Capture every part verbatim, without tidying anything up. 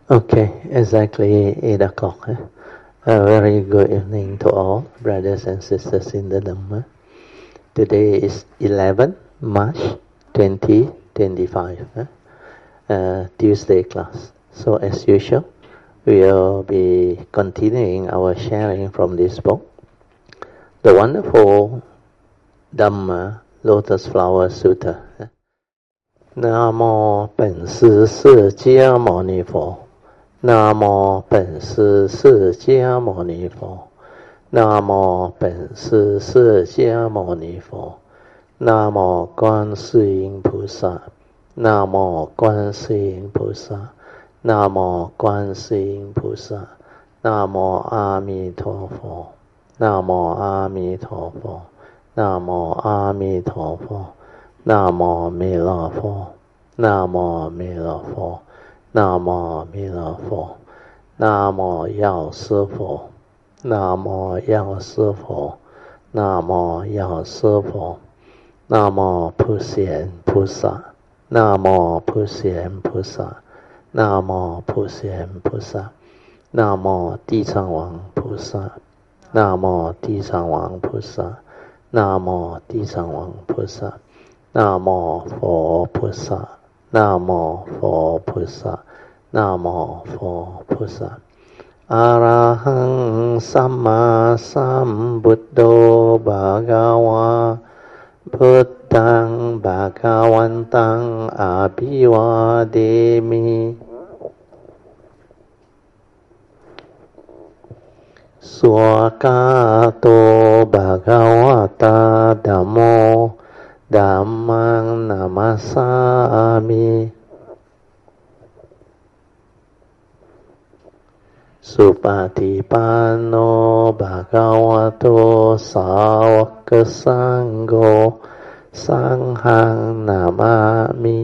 Okay, exactly eight o'clock. Eh? A very good evening to all brothers and sisters in the Dhamma. Today is eleventh March twenty twenty-five, eh? uh, Tuesday class. So as usual, we'll be continuing our sharing from this book, the wonderful Dhamma Lotus Flower Sutta. Eh? 南无本师释迦牟尼佛。南无本师释迦牟尼佛，南无本师释迦牟尼佛，南无观世音菩萨，南无观世音菩萨，南无观世音菩萨，南无阿弥陀佛，南无阿弥陀佛，南无阿弥陀佛，南无弥勒佛，南无弥勒佛。南无弥勒佛，南无药师佛，南无药师佛，南无药师佛，南无普贤菩萨，南无普贤菩萨，南无普贤菩萨，南无地藏王菩萨，南无地藏王菩萨，南无地藏王菩萨，南无佛菩萨。南无佛菩萨，南无佛菩萨，阿拉汉สัมมาสัมพุทโธภะคะวะพุทธังภะคะวันตังอะภิวาเทมิสวากาโตภะคะวะตาธัมโมธัมมังนามัสสามิสุปฏิปันโนภะคะวะโตสาวกสังโฆสังฆังนามามิ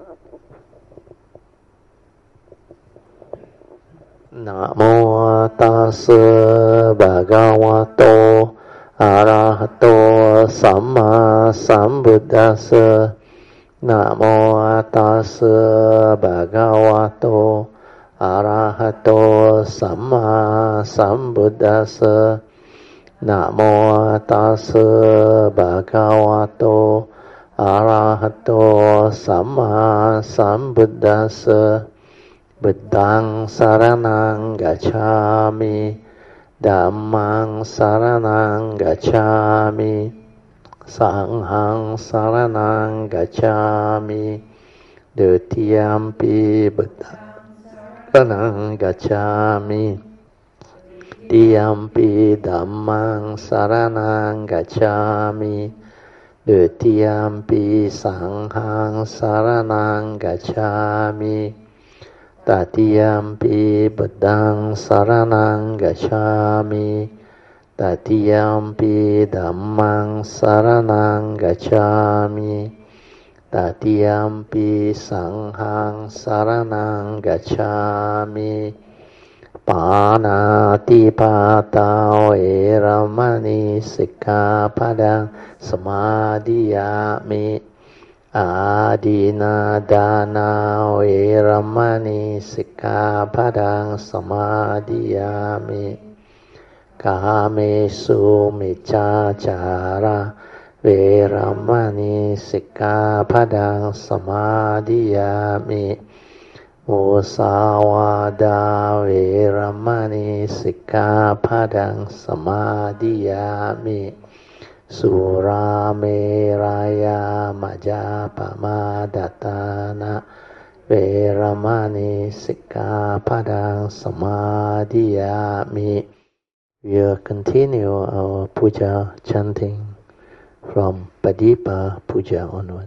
นะโมตัสสะภะคะวะโตอะระหะโตสัมมาสัมพุทธัสสะนะโมตัสสะภะคะวะโตอะระหะโตสัมมาสัมพุทธัสสะนะโมตัสสะภะคะวะโตอะระหะโตสัมมาสัมพุทธัสสะบุตตังสรณังกัจฉามิธัมมังสรณังกัจฉามิสังฆังสรณังกัจฉามิดุติยัมปิบุตตังสรณังกัจฉามิติยัมปิธัมมังสรณังกัจฉามิดุติยัมปิสังฆังสรณังกัจฉามิตติยัมปิบุตตังสรณังกัจฉามิตติยัมปิธัมมังสรณังกัจฉามิตติยัมปิสังฆังสรณังกัจฉามิปานาติปาตาเวรมณีสิกขาปะทังสมาธิยามิอาดินาดานาเวรมณีสิกขาปะทังสมาธิยามิกาเมสุมิจฉาจาระเวรมณีสิกขาปะทังสมาธิยามิมุสาวาทาเวรมณีสิกขาปะทังสมาธิยามิสุราเมรยามัจจาปมาดัฏฐานะเวรมณีสิกขาปะทังสมาธิยามิ We'll continue our puja chanting from Padipa puja onward.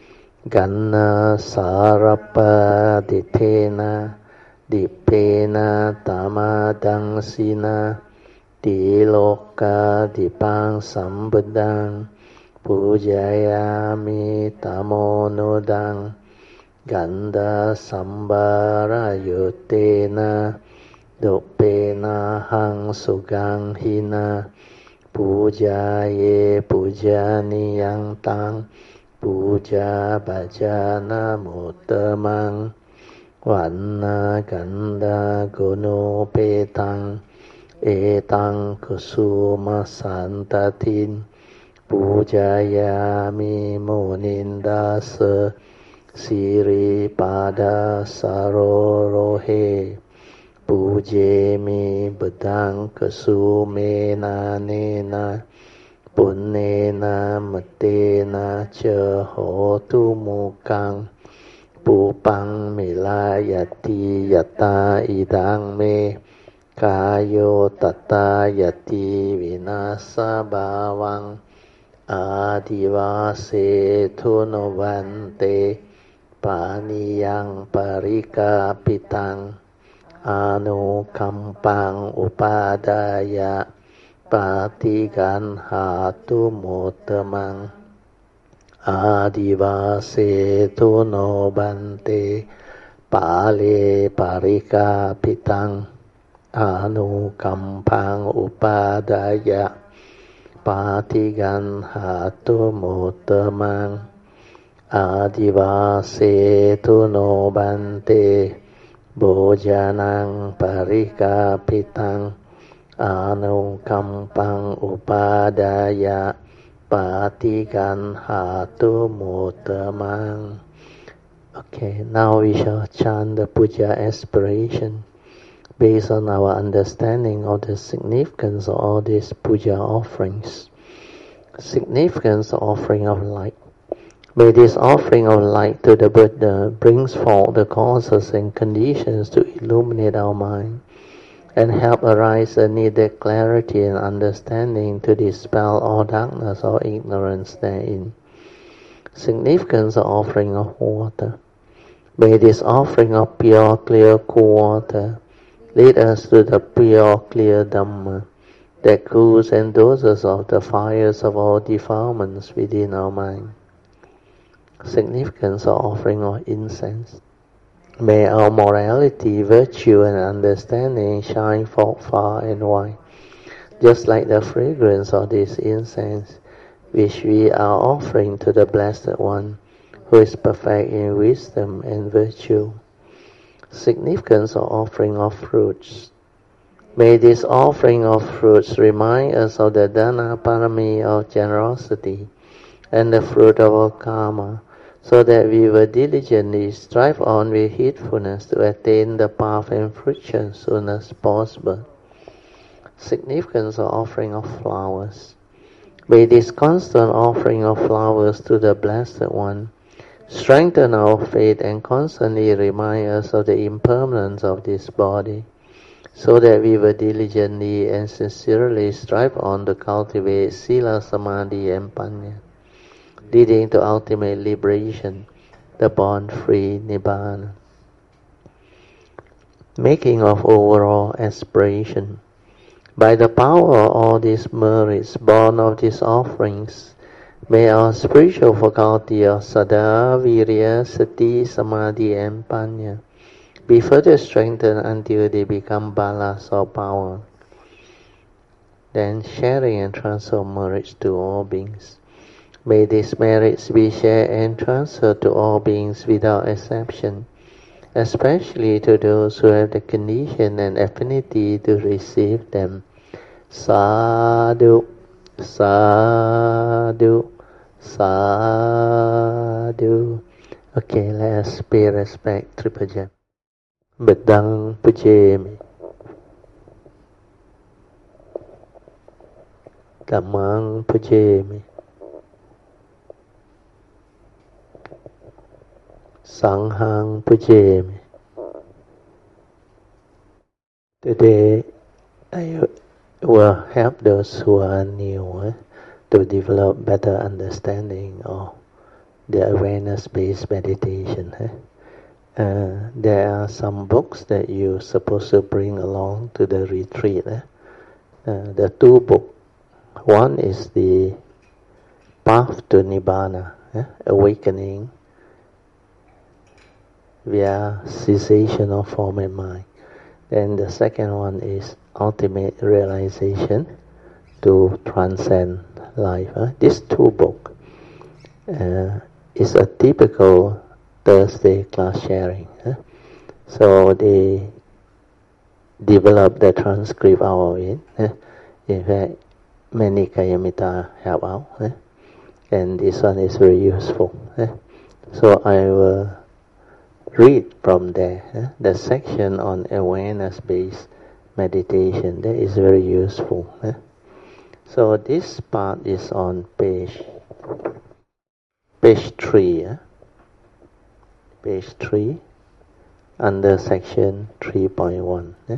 Ganna sarapa ditena dipena tamadangsina diloka dipang sambuddhang pujayami tamonodang ganda sambara yutena dopena hang sugang hina puja ye puja niyang tang puja bhajana muttamang Vanna Ganda Guno Petang Etang Kusuma Santatin Pujayami Munindasa Siri Pada Sarorohe Pujemi Bedang Kusumena Nena Punnena Matena Cha Hotu Mukang Pupang Milayati Yata Idang Me Kayo Tata Yati Vinasa Bhavang Adivase Tunavante Paniyang Parikapitang Anu Kampang Upadaya Patigan Hatu Mutamang Adivase Tunobante Pale Parikapitang Anu Kampang Upadaya Patigan Hatu Mutamang Adivase Tunobante Bojanang Parikapitang Anu Kampang Upadaya Patigan Hatu Mutamang. Okay, now we shall chant the puja aspiration based on our understanding of the significance of all these puja offerings. Significance of offering of light. May this offering of light to the Buddha brings forth the causes and conditions to illuminate our mind and help arise a needed clarity and understanding to dispel all darkness or ignorance therein. Significance of offering of water. May this offering of pure, clear, cool water lead us to the pure, clear Dhamma that cools and doses off the fires of all defilements within our mind. Significance of offering of incense. May our morality, virtue and understanding shine forth far and wide, just like the fragrance of this incense, which we are offering to the Blessed One, who is perfect in wisdom and virtue. Significance of offering of fruits. May this offering of fruits remind us of the Dana Parami of generosity and the fruit of our karma, so that we will diligently strive on with heedfulness to attain the path and fruition soon as possible. Significance of offering of flowers. May this constant offering of flowers to the Blessed One strengthen our faith and constantly remind us of the impermanence of this body, so that we will diligently and sincerely strive on to cultivate Sila, Samadhi and Panya, leading to ultimate liberation, the born-free Nibbana. Making of overall aspiration. By the power of all these merits born of these offerings, may our spiritual faculty of Saddha, Virya, Sati, Samadhi and Panya be further strengthened until they become balas or power. Then sharing and transfer merits to all beings. May these merits be shared and transferred to all beings without exception, especially to those who have the condition and affinity to receive them. Sadhu, sadhu, sadhu. Okay, let us pay respect, Triple Gem. Bedang Pujemi. Dhammang Pujemi. Sanghang Pujemi. Today, I will help those who are new eh, to develop better understanding of the awareness-based meditation. Eh. Uh, there are some books that you're supposed to bring along to the retreat. Eh. Uh, the two books. One is the Path to Nibbana, eh, Awakening via cessation of form and mind. Then the second one is Ultimate Realization to Transcend Life. Uh, this two book uh, is a typical Thursday class sharing. Uh. So they develop the transcript out of it. Eh? In fact, many Kayamitta help out. Eh? And this one is very useful. Eh? So I will read from there. Eh? The section on awareness-based meditation. That is very useful. Eh? So this part is on page page three. Eh? Page three, under section three point one. Eh?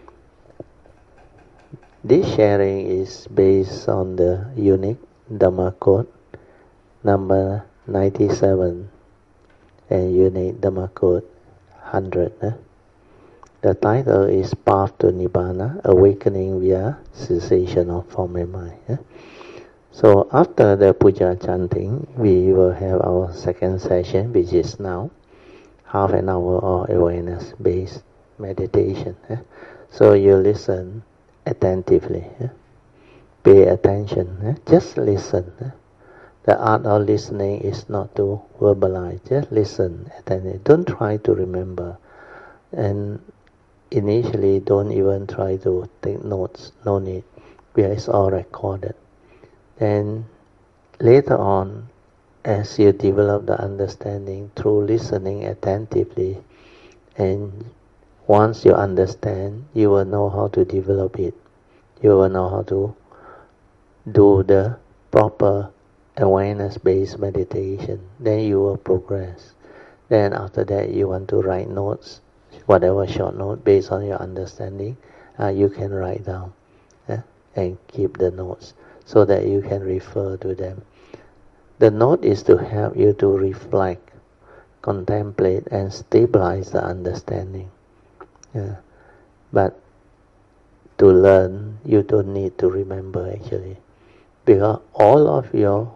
This sharing is based on the unique Dhamma code number ninety-seven and unique Dhamma code one hundred. Eh? The title is Path to Nibbana, Awakening via Cessation of Form and Mind. Eh? So after the puja chanting, we will have our second session, which is now, half an hour of awareness-based meditation. Eh? So you listen attentively. Eh? Pay attention. Eh? Just listen. Eh? The art of listening is not to verbalize. Just listen attentively. Don't try to remember. And initially, don't even try to take notes. No need. Because it's all recorded. Then later on, as you develop the understanding through listening attentively, and once you understand, you will know how to develop it. You will know how to do the proper awareness-based meditation. Then you will progress. Then after that, you want to write notes, whatever short note based on your understanding, uh, you can write down eh, and keep the notes so that you can refer to them. The note is to help you to reflect, contemplate, and stabilize the understanding. Yeah. But to learn, you don't need to remember actually, because all of your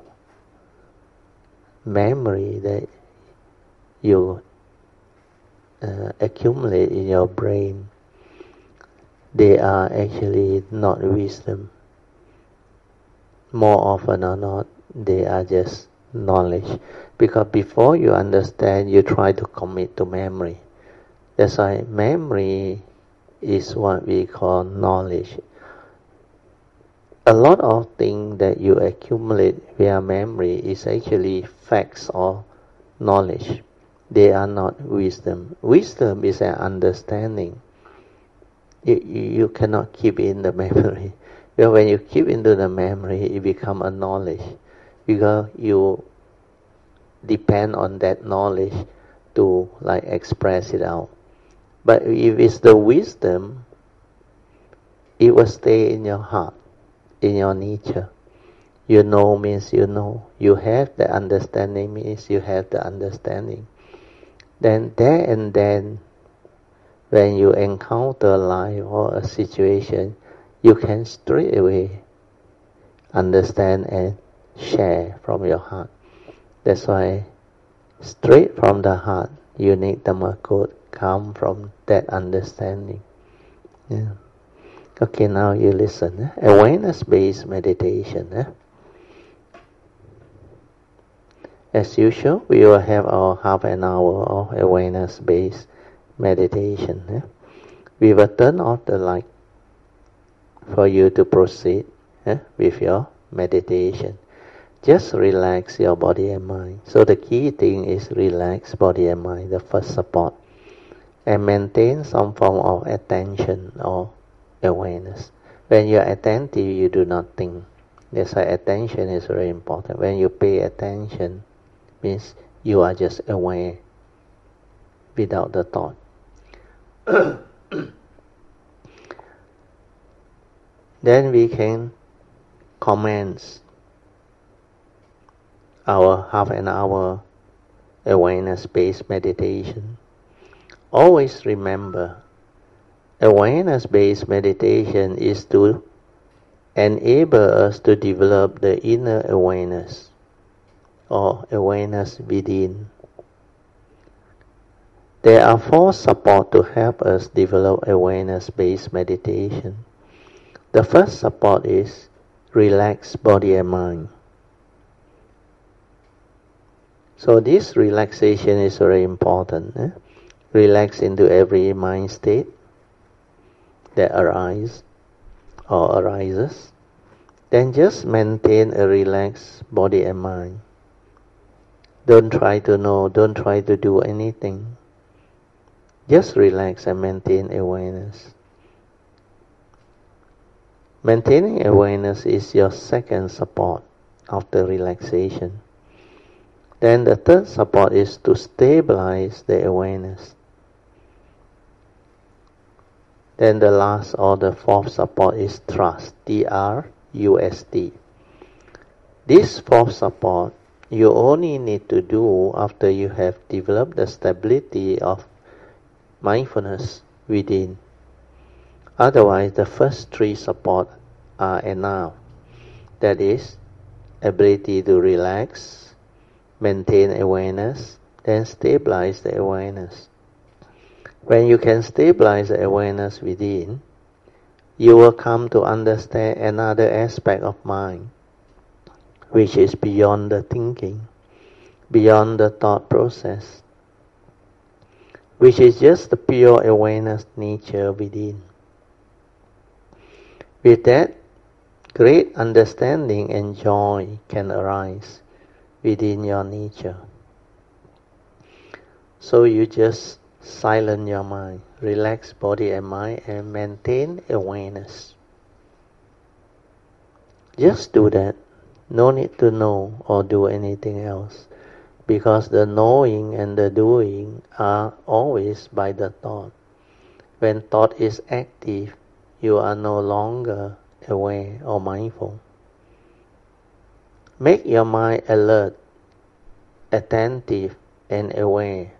memory that you uh, accumulate in your brain, they are actually not wisdom. More often or not, they are just knowledge. Because before you understand, you try to commit to memory. That's why memory is what we call knowledge. A lot of things that you accumulate via memory is actually facts or knowledge. They are not wisdom. Wisdom is an understanding. You, you cannot keep in the memory. Because when you keep into the memory, it becomes a knowledge. Because you depend on that knowledge to like express it out. But if it's the wisdom, it will stay in your heart, in your nature. You know means you know. You have the understanding means you have the understanding. Then there and then, when you encounter life or a situation, you can straight away understand and share from your heart. That's why straight from the heart, unique Dhamma code come from that understanding. Yeah. Okay, now you listen. Eh? Awareness-based meditation. Eh? As usual, we will have our half an hour of awareness-based meditation. Eh? We will turn off the light for you to proceed eh, with your meditation. Just relax your body and mind. So the key thing is relax body and mind, the first support. And maintain some form of attention or awareness. When you are attentive, you do not think. That's why attention is very important. When you pay attention, means you are just aware without the thought. Then we can commence our half an hour awareness-based meditation. Always remember, awareness-based meditation is to enable us to develop the inner awareness or awareness within. There are four supports to help us develop awareness-based meditation. The first support is relax body and mind. So this relaxation is very important. Eh? relax into every mind state that arises or arises, then just maintain a relaxed body and mind. Don't try to know, don't try to do anything. Just relax and maintain awareness. Maintaining awareness is your second support after relaxation. Then the third support is to stabilize the awareness. Then the last or the fourth support is trust, T R U S T. This fourth support you only need to do after you have developed the stability of mindfulness within. Otherwise, the first three support are enough. That is, ability to relax, maintain awareness, then stabilize the awareness. When you can stabilize the awareness within, you will come to understand another aspect of mind, which is beyond the thinking, beyond the thought process, which is just the pure awareness nature within. With that, great understanding and joy can arise within your nature. So you just silence your mind, relax body and mind, and maintain awareness. Just do that. No need to know or do anything else, because the knowing and the doing are always by the thought. When thought is active, you are no longer aware or mindful. Make your mind alert, attentive, and aware.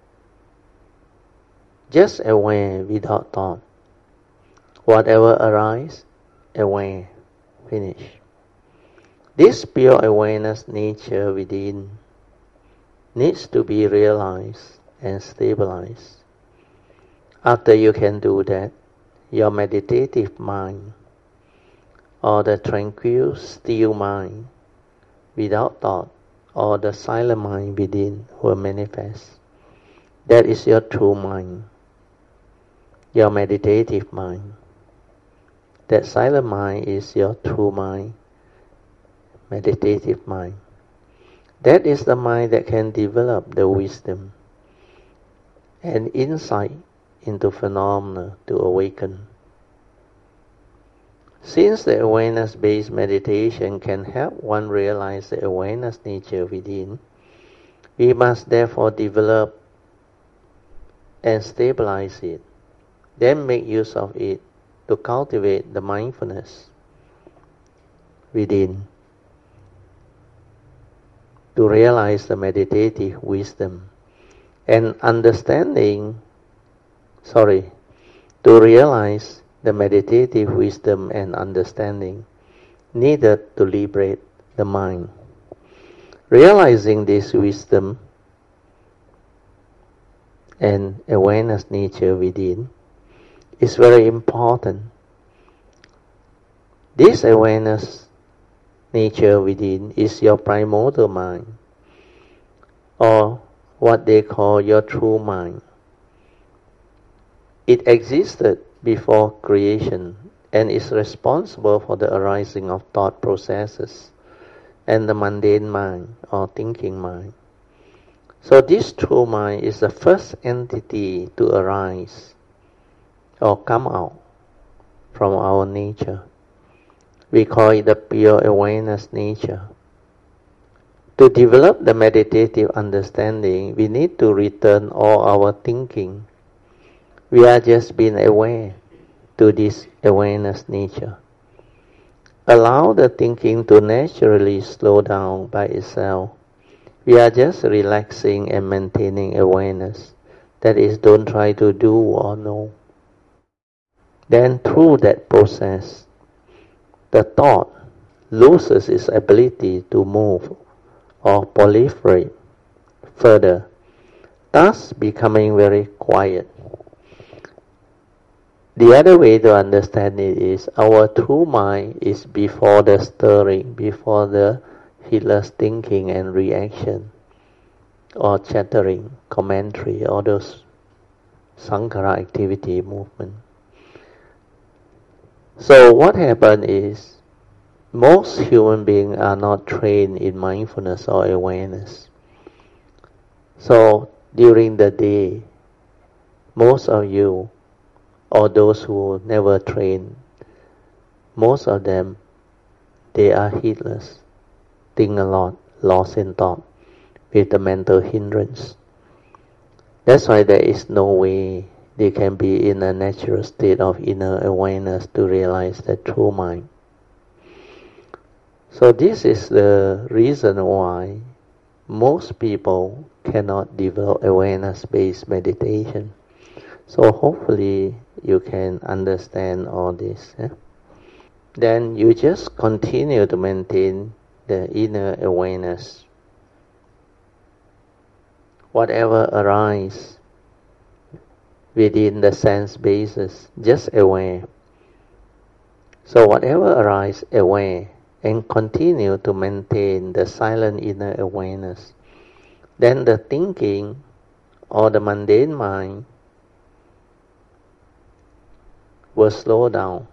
Just aware without thought. Whatever arises, aware. Finish. This pure awareness nature within needs to be realized and stabilized. After you can do that, your meditative mind, or the tranquil, still mind, without thought, or the silent mind within will manifest. That is your true mind, your meditative mind. That silent mind is your true mind, meditative mind. That is the mind that can develop the wisdom and insight into phenomena to awaken. Since the awareness-based meditation can help one realize the awareness nature within, we must therefore develop and stabilize it, then make use of it to cultivate the mindfulness within, to realize the meditative wisdom and understanding, sorry, to realize the meditative wisdom and understanding needed to liberate the mind. Realizing this wisdom and awareness nature within is very important. This awareness nature within is your primordial mind, or what they call your true mind. It existed before creation and is responsible for the arising of thought processes and the mundane mind or thinking mind. So this true mind is the first entity to arise or come out from our nature. We call it the pure awareness nature. To develop the meditative understanding, we need to return all our thinking. We are just being aware to this awareness nature. Allow the thinking to naturally slow down by itself. We are just relaxing and maintaining awareness. That is, don't try to do or know. Then through that process, the thought loses its ability to move or proliferate further, thus becoming very quiet. The other way to understand it is our true mind is before the stirring, before the heedless thinking and reaction, or chattering, commentary, all those Sankhara activity movement. So what happened is, most human beings are not trained in mindfulness or awareness. So during the day, most of you, or those who never train, most of them, they are heedless, think a lot, lost in thought, with the mental hindrance. That's why there is no way they can be in a natural state of inner awareness to realize the true mind. So this is the reason why most people cannot develop awareness-based meditation. So hopefully you can understand all this. Eh? Then you just continue to maintain the inner awareness. Whatever arises within the sense basis, just aware. So whatever arises, aware, and continue to maintain the silent inner awareness. Then the thinking or the mundane mind will slow down.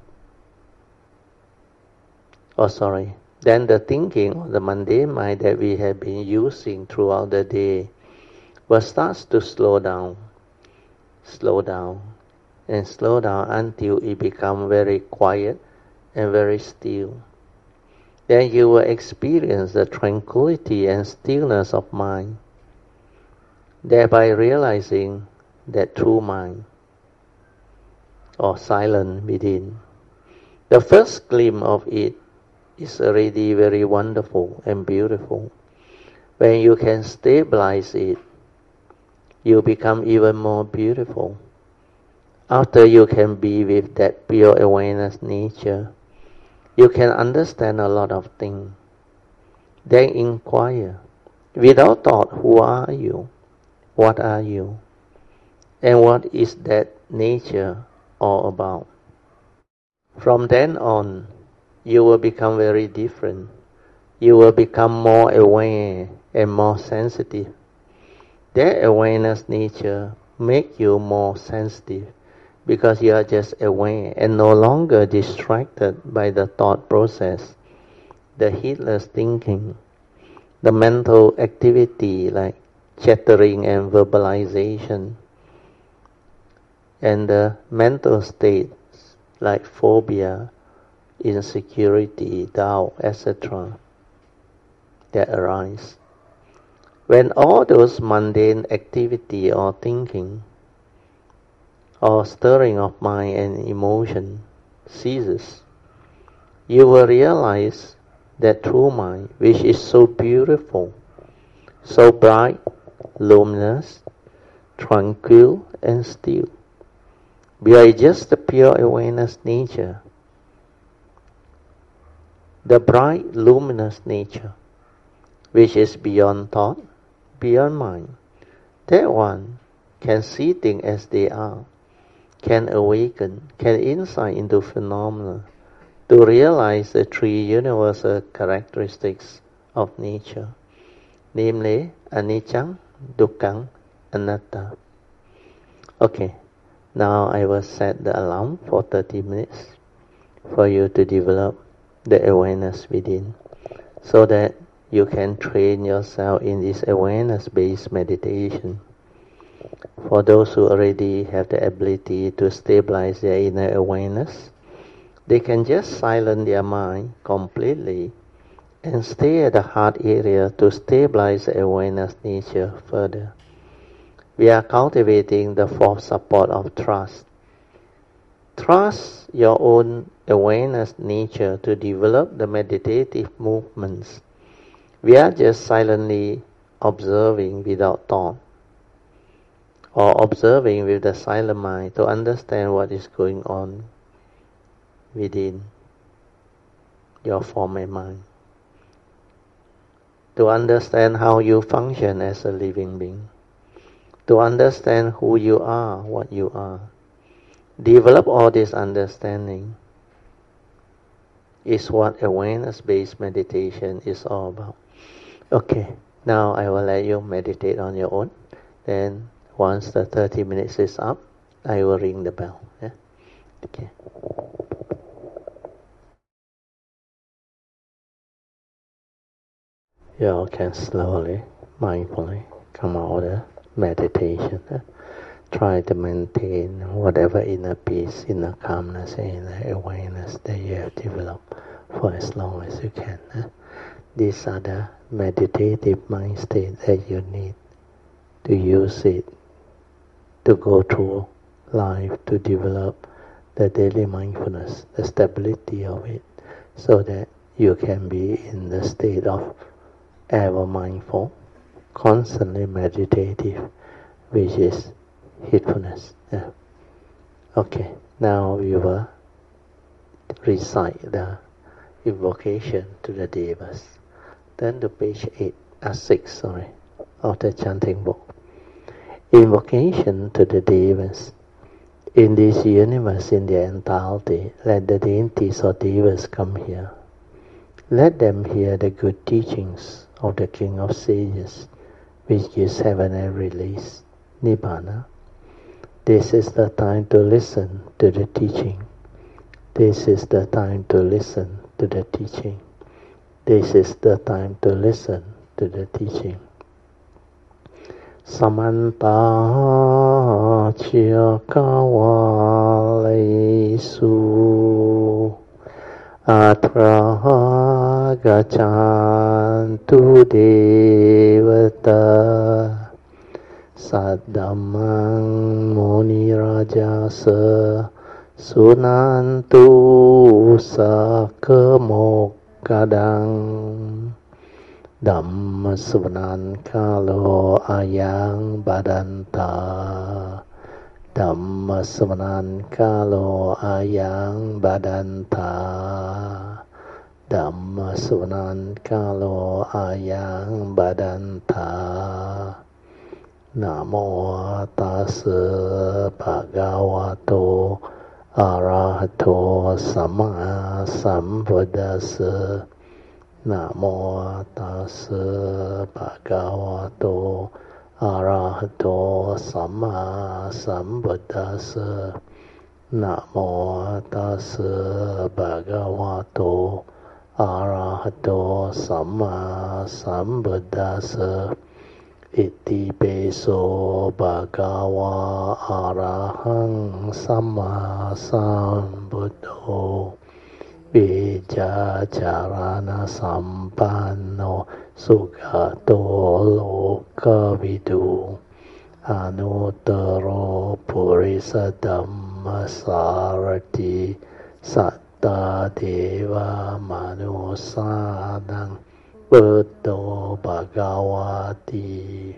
Oh, sorry. Then the thinking or the mundane mind that we have been using throughout the day will start to slow down, slow down, and slow down until it becomes very quiet and very still. Then you will experience the tranquility and stillness of mind, thereby realizing that true mind, or silent within. The first glimpse of it is already very wonderful and beautiful. When you can stabilize it, you become even more beautiful. After you can be with that pure awareness nature, you can understand a lot of things. Then inquire, without thought, who are you? What are you? And what is that nature all about? From then on, you will become very different. You will become more aware and more sensitive. That awareness nature make you more sensitive because you are just aware and no longer distracted by the thought process, the heedless thinking, the mental activity like chattering and verbalization, and the mental states like phobia, insecurity, doubt, et cetera that arise. When all those mundane activity or thinking or stirring of mind and emotion ceases, you will realize that true mind, which is so beautiful, so bright, luminous, tranquil, and still. We are just the pure awareness nature, the bright, luminous nature, which is beyond thought, beyond mind. That one can see things as they are, can awaken, can insight into phenomena, to realize the three universal characteristics of nature, namely anicca, dukkha, anatta. Okay, now I will set the alarm for thirty minutes for you to develop the awareness within, so that you can train yourself in this awareness-based meditation. For those who already have the ability to stabilize their inner awareness, they can just silence their mind completely and stay at the heart area to stabilize the awareness nature further. We are cultivating the fourth support of trust. Trust your own awareness nature to develop the meditative movements. We are just silently observing without thought, or observing with the silent mind to understand what is going on within your form and mind, to understand how you function as a living being, to understand who you are, what you are. Develop all this understanding is what awareness-based meditation is all about. Okay, now I will let you meditate on your own. Then once the thirty minutes is up, I will ring the bell. Yeah? Okay. You all can slowly, mindfully come out of meditation. Yeah? Try to maintain whatever inner peace, inner calmness, inner awareness that you have developed for as long as you can. Yeah? These are the meditative mind state that you need to use it to go through life, to develop the daily mindfulness, the stability of it, so that you can be in the state of ever mindful, constantly meditative, which is heedfulness. Yeah. Okay, now we will recite the invocation to the devas. Turn to page eight, uh, six, sorry, of the chanting book. Invocation to the devas. In this universe, in their entirety, let the deities or devas come here. Let them hear the good teachings of the King of Sages, which gives heaven and release, Nibbana. This is the time to listen to the teaching. This is the time to listen to the teaching. This is the time to listen to the teaching. Samanta Chiyakawalesu Atra Gachantu Devata Saddamang Muni Rajasa Sunantu Sakemokadang Dhamma Savanan Kalo Ayang Badanta Dhamma Savanan Kalo Ayang Badanta Dhamma Savanan Kalo Ayang Badanta Namo Tassa Bhagavato Arahato Sama Sambuddhassa Namo Tassa Bhagavato Arahato Sama Sambuddhassa Namo Tassa Bhagavato Arahato Sama Sambuddhassa Iti Peso Bhagava Arahang Sama Sambuddho Vijja Charana Sampanno Sugato Lokavidu Anuttaro Purisa Dhamma Sarati Satta Deva Manusanang Buddho Bhagavati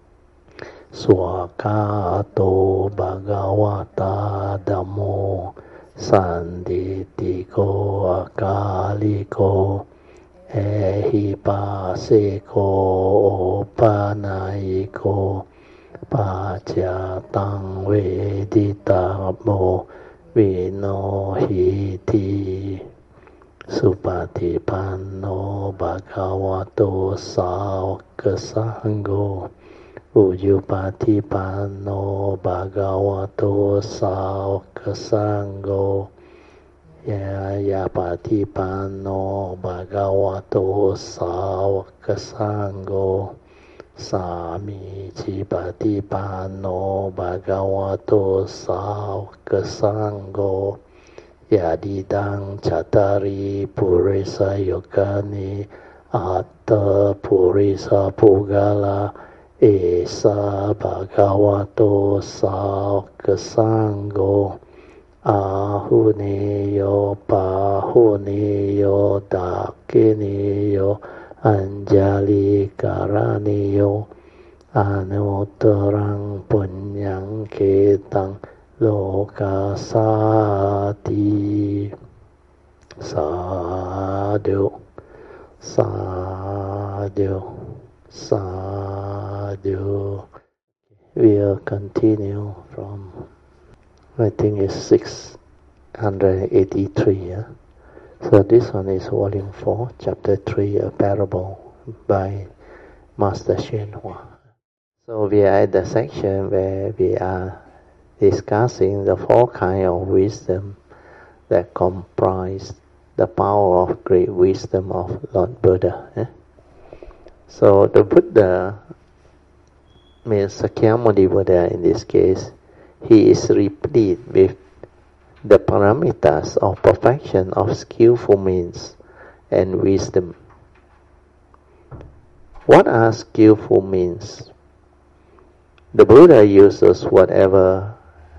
Swakato Bhagavata Dhammo Sanditiko Akaliko Ehipaseko Opanaiko Pachatang Veditamo Vinohiti Supatipanno Bhagavato Saukasangho Ujupatipanno Bhagavato Saukasangho Yayapatipanno Bhagavato Saukasangho Samicipatipanno Bhagavato Saukasangho Yadidang Chatari Purisa Yogani Atta Purisa Pugala Esa Bhagavato Saukasangho Ahuneyo Pahuneyo Dakineyo Anjali Karaniyo Anuttarang Punyang Ketang Lokasati Sadhu Sadhu Sadhu. We'll continue from, I think it's six hundred eighty-three. Yeah? So this one is volume four, chapter three, a parable by Master Hsien Hua. So we are at the section where we are discussing the four kinds of wisdom that comprise the power of great wisdom of Lord Buddha. Eh? So the Buddha means Sakyamuni Buddha in this case. He is replete with the paramitas of perfection of skillful means and wisdom. What are skillful means? The Buddha uses whatever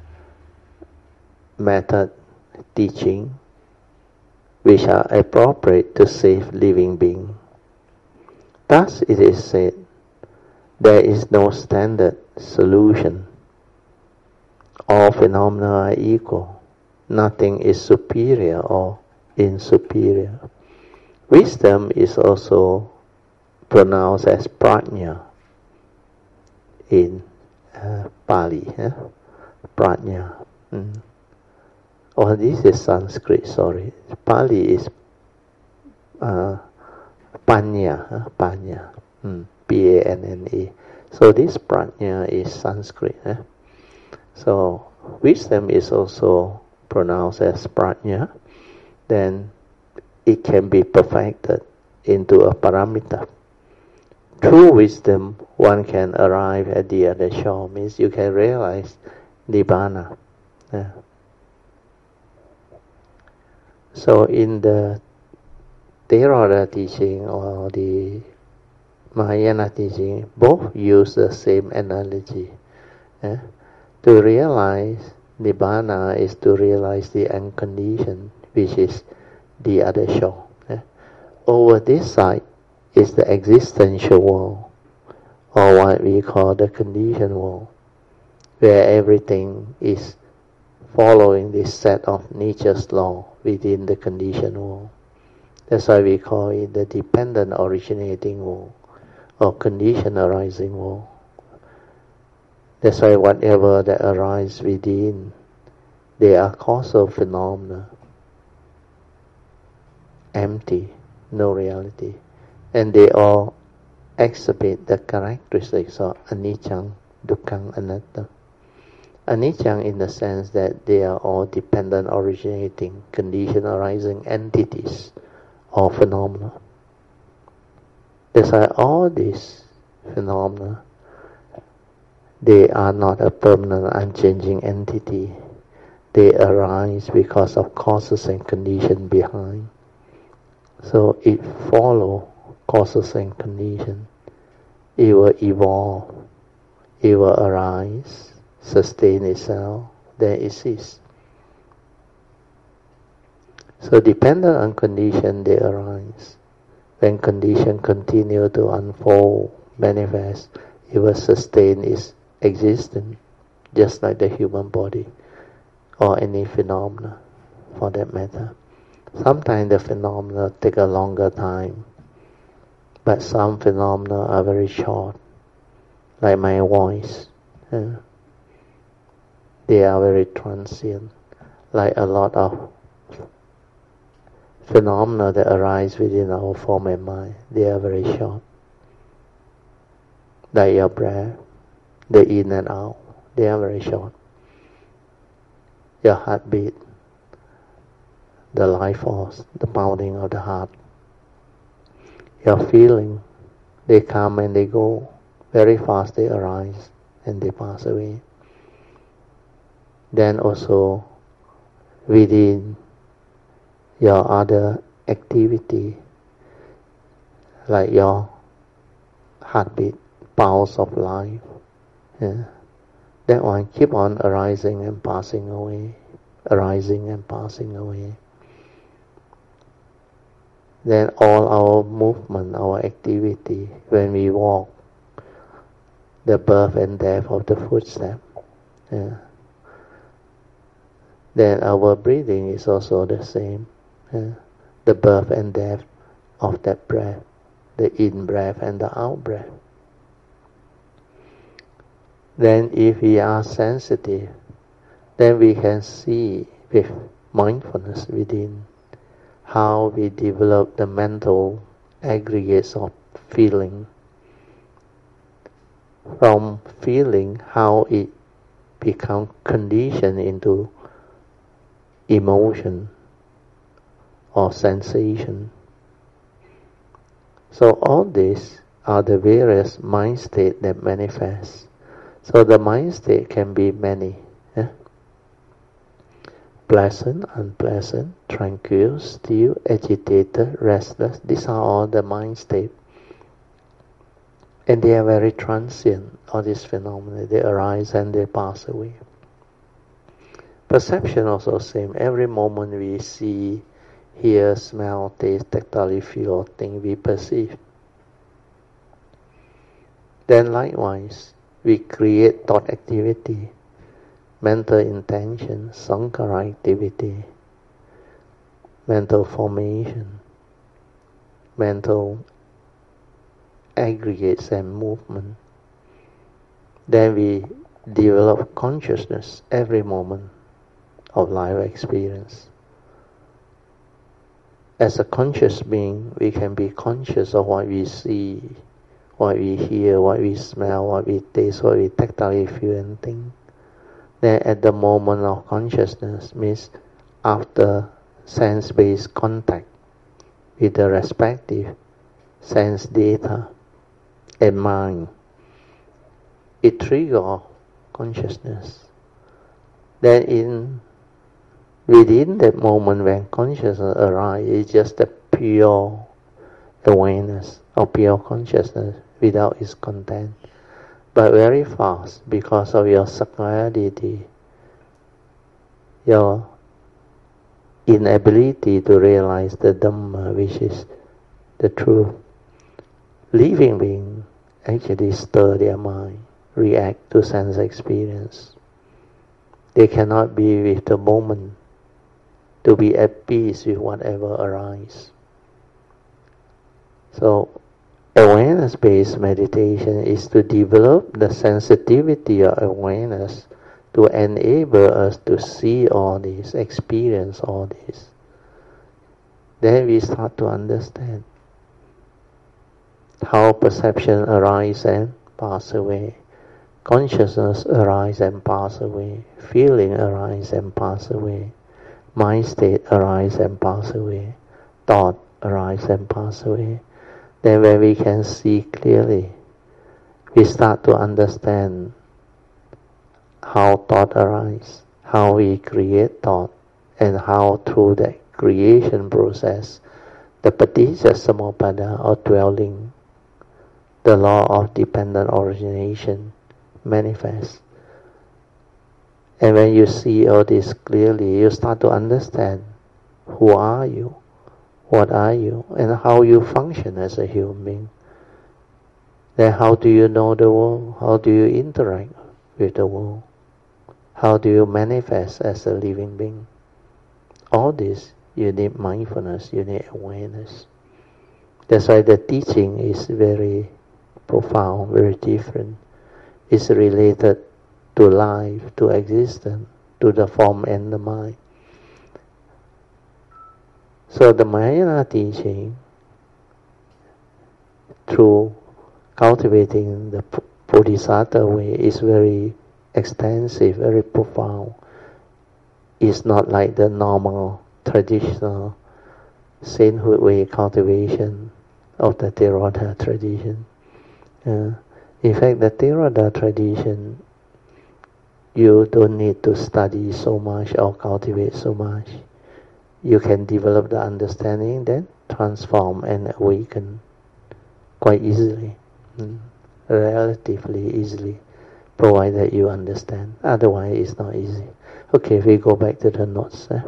method, teaching, which are appropriate to save living beings. Thus it is said, there is no standard solution. All phenomena are equal. Nothing is superior or inferior. Wisdom is also pronounced as prajna in uh, Pali. Eh? Prajna. Mm. Oh, this is Sanskrit, sorry. Pali is uh, panya, uh, panya, mm. P A N N A. So this prajna is Sanskrit. Eh? So wisdom is also pronounced as prajna. Then it can be perfected into a paramita. Through wisdom, one can arrive at the other shore. Means you can realize nibbana. Yeah. So in the Theravada teaching or the Mahayana teaching, both use the same analogy. Yeah. To realize nibbana is to realize the unconditioned, which is the other shore. Yeah. Over this side is the existential world, or what we call the conditioned world, where everything is following this set of nature's law within the conditioned world. That's why we call it the dependent originating world, or condition arising world. That's why whatever that arises within, they are causal phenomena, empty, no reality. And they all exhibit the characteristics of anicca, dukkha, anatta. Anicca in the sense that they are all dependent originating, condition arising entities or phenomena. That's why all these phenomena, they are not a permanent, unchanging entity. They arise because of causes and conditions behind. So it follows causes and conditions. It will evolve. It will arise, sustain itself, then it ceases. So dependent on condition, they arise. When condition continue to unfold, manifest, it will sustain its existence, just like the human body or any phenomena for that matter. Sometimes the phenomena take a longer time, but some phenomena are very short, like my voice. Yeah. They are very transient, like a lot of phenomena that arise within our form and mind. They are very short, like your breath, the in and out. They are very short. Your heartbeat, the life force, the pounding of the heart. Your feeling, they come and they go. Very fast they arise and they pass away. Then also within your other activity, like your heartbeat, pulse of life, yeah, that one keep on arising and passing away, arising and passing away. Then all our movement, our activity, when we walk, the birth and death of the footstep. Yeah. Then our breathing is also the same. Yeah. The birth and death of that breath, the in breath and the out breath. Then if we are sensitive, then we can see with mindfulness within how we develop the mental aggregates of feeling. From feeling, how it become conditioned into emotion or sensation. So all these are the various mind states that manifest. So the mind state can be many. Eh? Pleasant, unpleasant, tranquil, still, agitated, restless. These are all the mind states. And they are very transient, all these phenomena. They arise and they pass away. Perception also same. Every moment we see, hear, smell, taste, tactile, feel, or think, we perceive. Then likewise, we create thought activity, mental intention, sankhara activity, mental formation, mental aggregates and movement. Then we develop consciousness every moment of life experience. As a conscious being, we can be conscious of what we see, what we hear, what we smell, what we taste, what we tactile feel and think. Then at the moment of consciousness means after sense-based contact with the respective sense data and mind, it triggers consciousness. Then in within that moment when consciousness arises, it's just a pure awareness or pure consciousness without its content. But very fast, because of your sakkaya-ditthi, your inability to realize the Dhamma, which is the truth, living beings actually stir their mind, react to sense experience. They cannot be with the moment, to be at peace with whatever arises. So, awareness-based meditation is to develop the sensitivity of awareness to enable us to see all this, experience all this. Then we start to understand how perception arises and passes away, consciousness arises and passes away, feeling arises and passes away, mind state arises and passes away, thought arises and passes away. Then when we can see clearly, we start to understand how thought arises, how we create thought, and how through that creation process, the paticca samuppada or dwelling, the law of dependent origination manifests. And when you see all this clearly, you start to understand who are you, what are you, and how you function as a human being. Then how do you know the world? How do you interact with the world? How do you manifest as a living being? All this, you need mindfulness, you need awareness. That's why the teaching is very profound, very different. It's related to life, to existence, to the form and the mind. So the Mahayana teaching, through cultivating the Bodhisattva way, is very extensive, very profound. It's not like the normal, traditional sainthood way cultivation of the Theravada tradition. Uh, in fact, the Theravada tradition, you don't need to study so much or cultivate so much. You can develop the understanding, then transform and awaken quite easily, mm, relatively easily, provided you understand. Otherwise, it's not easy. Okay, we go back to the notes. Eh?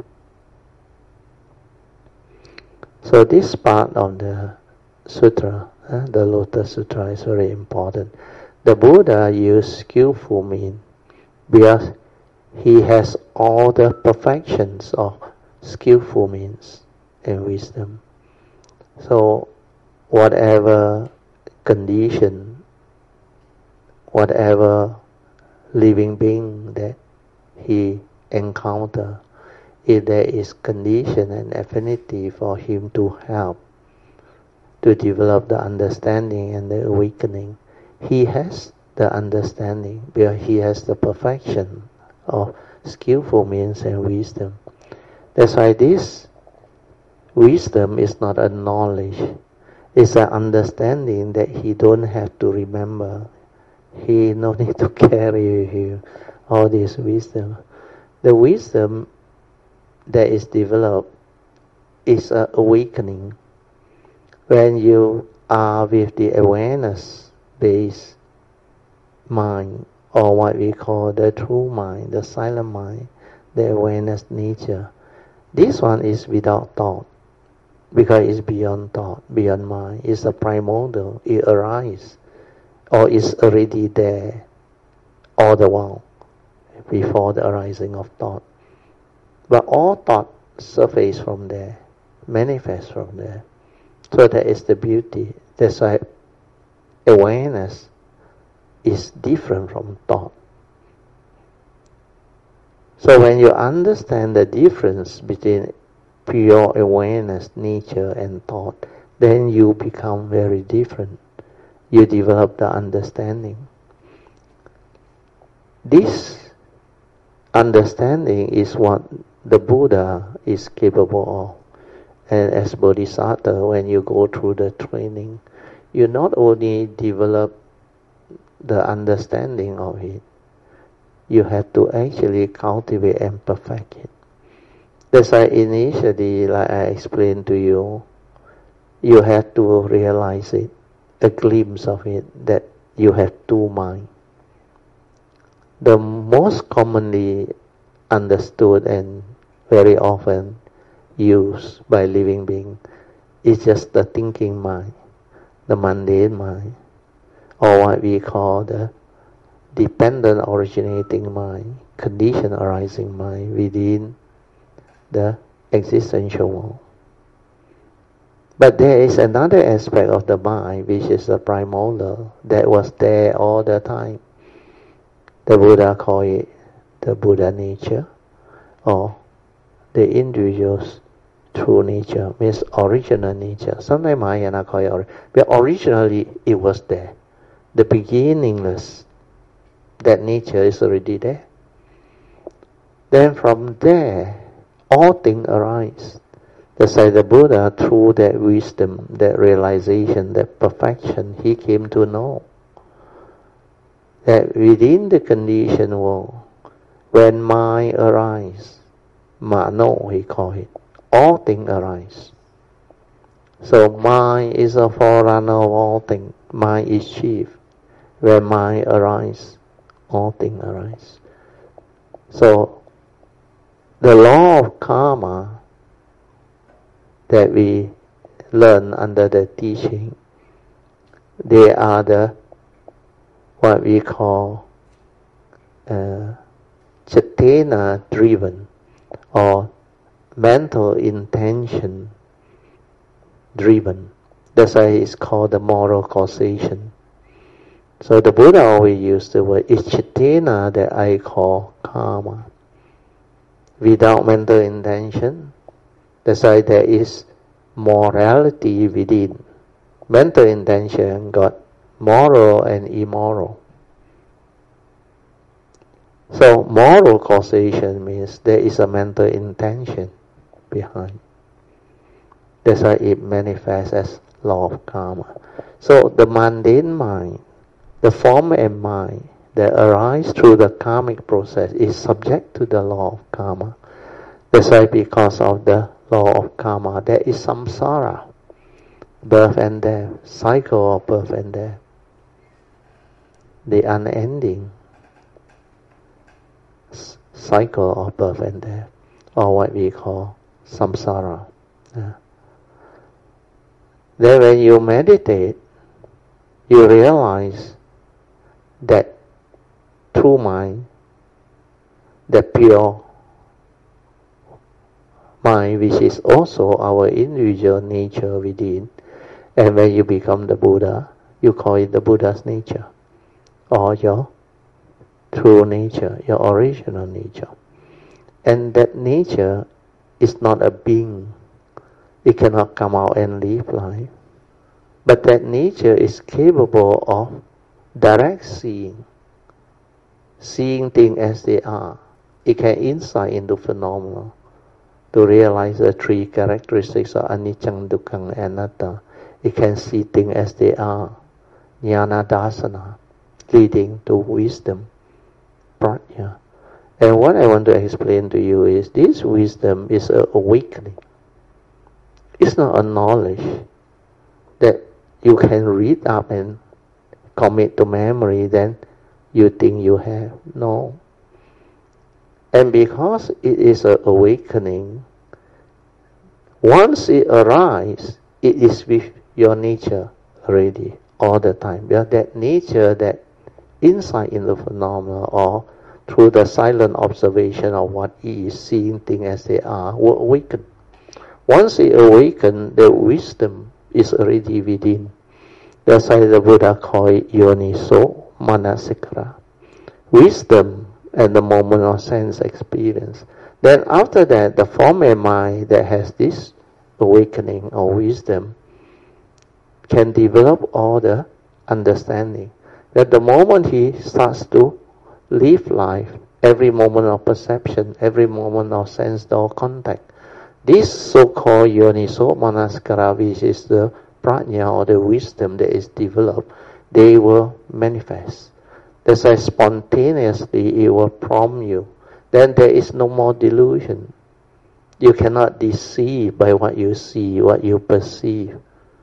So this part of the sutra, eh, the Lotus Sutra, is very important. The Buddha used skillful means because he has all the perfections of skillful means and wisdom. So whatever condition, whatever living being that he encounter, if there is condition and affinity for him to help to develop the understanding and the awakening, he has the the understanding, because he has the perfection of skillful means and wisdom. That's why this wisdom is not a knowledge, it's an understanding that he don't have to remember. He no need to carry with you all this wisdom. The wisdom that is developed is an awakening. When you are with the awareness-based mind, or what we call the true mind, the silent mind, the awareness nature, this one is without thought, because it's beyond thought, beyond mind. It's a primordial. It arises, or is already there all the while, before the arising of thought. But all thought surface from there, manifest from there. So that is the beauty. That's why awareness is different from thought. So when you understand the difference between pure awareness, nature, and thought, then you become very different. You develop the understanding. This understanding is what the Buddha is capable of. And as Bodhisattva, when you go through the training, you not only develop the understanding of it, you have to actually cultivate and perfect it. That's why initially, like I explained to you, you have to realize it, a glimpse of it, that you have two minds. The most commonly understood and very often used by living beings is just the thinking mind, the mundane mind, or what we call the dependent originating mind, condition arising mind within the existential world. But there is another aspect of the mind, which is the primordial, that was there all the time. The Buddha called it the Buddha nature, or the individual's true nature, means original nature. Sometimes Mahayana call it original, but originally it was there. The beginningless, that nature is already there. Then from there, all things arise. That's why the Buddha, through that wisdom, that realization, that perfection, he came to know that within the conditioned world, when mind arises, mano he called it, all things arise. So mind is a forerunner of all things. Mind is chief. When mind arises, all things arise. So the law of karma that we learn under the teaching, they are the what we call uh, cetana driven, or mental intention driven. That's why it's called the moral causation. So the Buddha always used the word, it's cetana that I call karma. Without mental intention, that's why there is morality within. Mental intention got moral and immoral. So moral causation means there is a mental intention behind. That's why it manifests as law of karma. So the mundane mind, the form and mind that arise through the karmic process is subject to the law of karma. That's why because of the law of karma, there is samsara, birth and death, cycle of birth and death, the unending cycle of birth and death, or what we call samsara. Yeah. Then when you meditate, you realize that true mind, the pure mind, which is also our individual nature within, and when you become the Buddha, you call it the Buddha's nature, or your true nature, your original nature. And that nature is not a being. It cannot come out and live life. But that nature is capable of direct seeing, seeing things as they are. It can insight into phenomena to realize the three characteristics of anicca, dukkha, and anatta. It can see things as they are. Jnana dasana, leading to wisdom, prajna. And what I want to explain to you is this wisdom is an awakening. It's not a knowledge that you can read up and commit to memory, then you think you have. No. And because it is an awakening, once it arises, it is with your nature already, all the time. Because that nature, that insight in the phenomena, or through the silent observation of what is, seeing things as they are, will awaken. Once it awakens, the wisdom is already within. That's why the Buddha called it yoniso manasikara. Wisdom at the moment of sense experience. Then after that, the form and mind that has this awakening or wisdom can develop all the understanding. That the moment he starts to live life, every moment of perception, every moment of sense door contact, this so-called yoniso manasikara, which is the prajna or the wisdom that is developed, they will manifest. That's why spontaneously it will prompt you. Then there is no more delusion. You cannot deceive by what you see, what you perceive,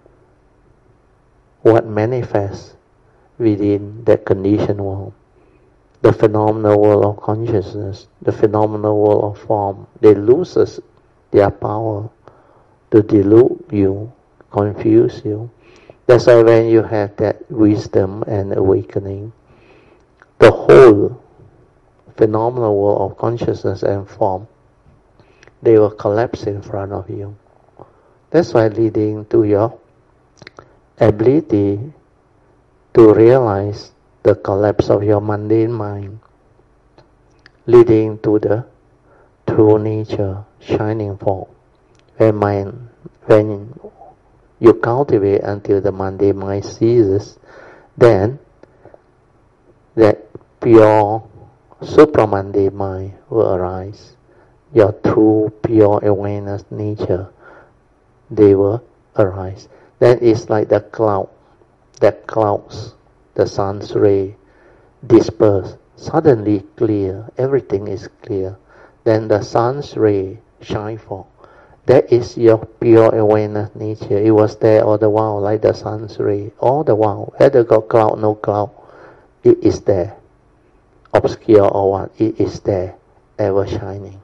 what manifests within that conditioned world. The phenomenal world of consciousness, the phenomenal world of form, they lose their power to delude you, confuse you. That's why when you have that wisdom and awakening, the whole phenomenal world of consciousness and form, they will collapse in front of you. That's why leading to your ability to realize the collapse of your mundane mind, leading to the true nature shining forth. When mind, when you cultivate until the mundane mind ceases, then that pure supramundane mind will arise. Your true pure awareness nature, they will arise. Then it's like the cloud that clouds the sun's ray disperse, suddenly clear, everything is clear. Then the sun's ray shine forth. That is your pure awareness nature. It was there all the while, like the sun's ray, all the while. Whether got cloud, no cloud, it is there. Obscure or what, it is there, ever shining.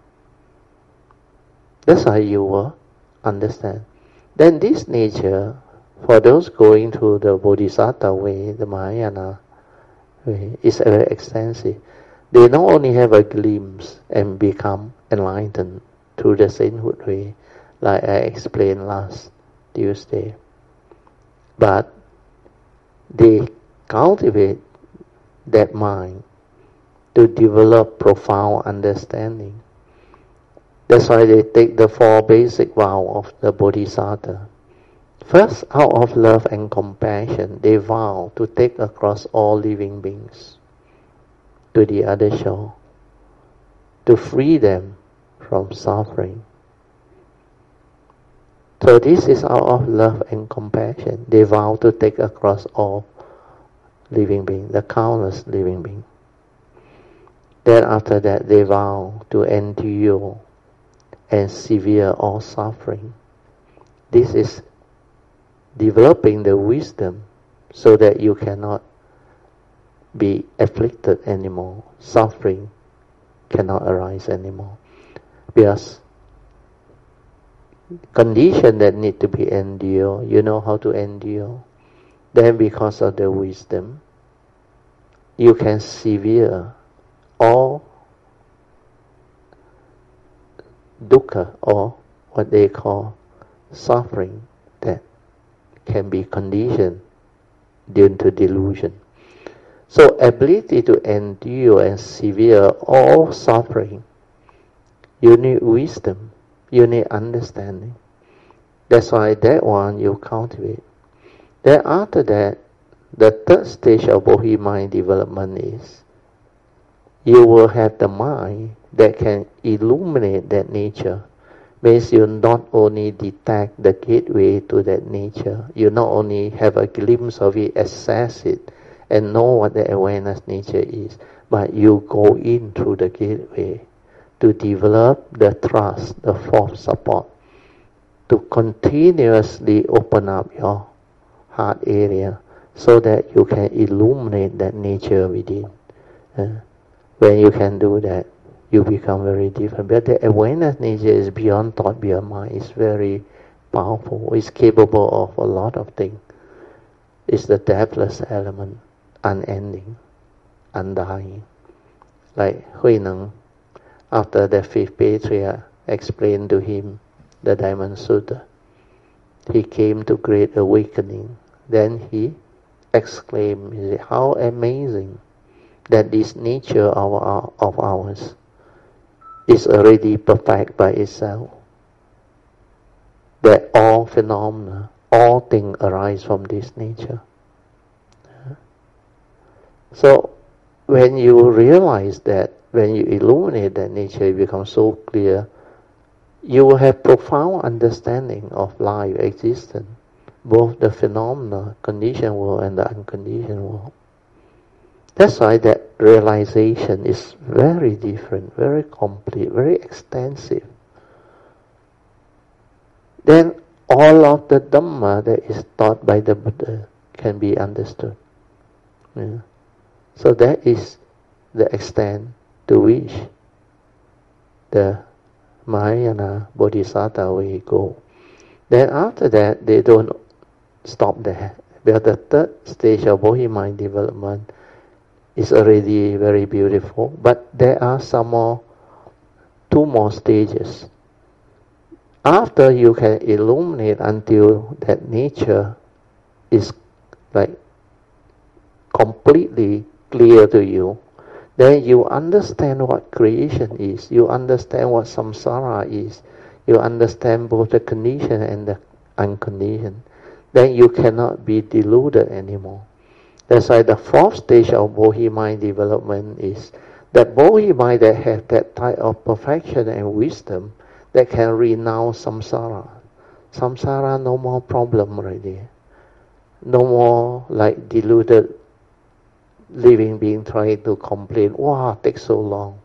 That's how you will understand. Then this nature, for those going through the Bodhisattva way, the Mahayana way, is very extensive. They not only have a glimpse and become enlightened through the sainthood way, like I explained last Tuesday, but they cultivate that mind to develop profound understanding. That's why they take the four basic vows of the Bodhisattva. First, out of love and compassion, they vow to take across all living beings to the other shore, to free them from suffering. So this is out of love and compassion. They vow to take across all living beings, the countless living beings. Then after that, they vow to endure and severe all suffering. This is developing the wisdom so that you cannot be afflicted anymore. Suffering cannot arise anymore. Because condition that need to be endured, you know how to endure. Then because of the wisdom, you can severe all dukkha, or what they call suffering, that can be conditioned due to delusion. So ability to endure and severe all suffering, you need wisdom, you need understanding. That's why that one you cultivate. Then after that, the third stage of Bodhi mind development is you will have the mind that can illuminate that nature. Means you not only detect the gateway to that nature, you not only have a glimpse of it, assess it, and know what the awareness nature is, but you go in through the gateway to develop the trust, the fourth support, to continuously open up your heart area so that you can illuminate that nature within. Uh, when you can do that, you become very different. But the awareness nature is beyond thought, beyond mind. It's very powerful. It's capable of a lot of things. It's the depthless element, unending, undying. Like Huineng, after the fifth patriarch explained to him the Diamond Sutta, he came to great awakening. Then he exclaimed, he said, how amazing that this nature of, our, of ours is already perfect by itself. That all phenomena, all things arise from this nature. So when you realize that, when you illuminate that nature, it becomes so clear, you will have profound understanding of life, existence, both the phenomena, conditioned world and the unconditioned world. That's why that realization is very different, very complete, very extensive. Then all of the Dhamma that is taught by the Buddha can be understood. Yeah. So that is the extent to which the Mahayana Bodhisattva will go. Then after that, they don't stop there. But the third stage of Bodhi mind development is already very beautiful. But there are some more, two more stages. After you can illuminate until that nature is like completely clear to you, then you understand what creation is, you understand what samsara is, you understand both the conditioned and the unconditioned. Then you cannot be deluded anymore. That's why the fourth stage of Bodhi mind development is that Bodhi mind that has that type of perfection and wisdom that can renounce samsara. Samsara, no more problem already. No more like deluded living being trying to complain, wow, takes so long.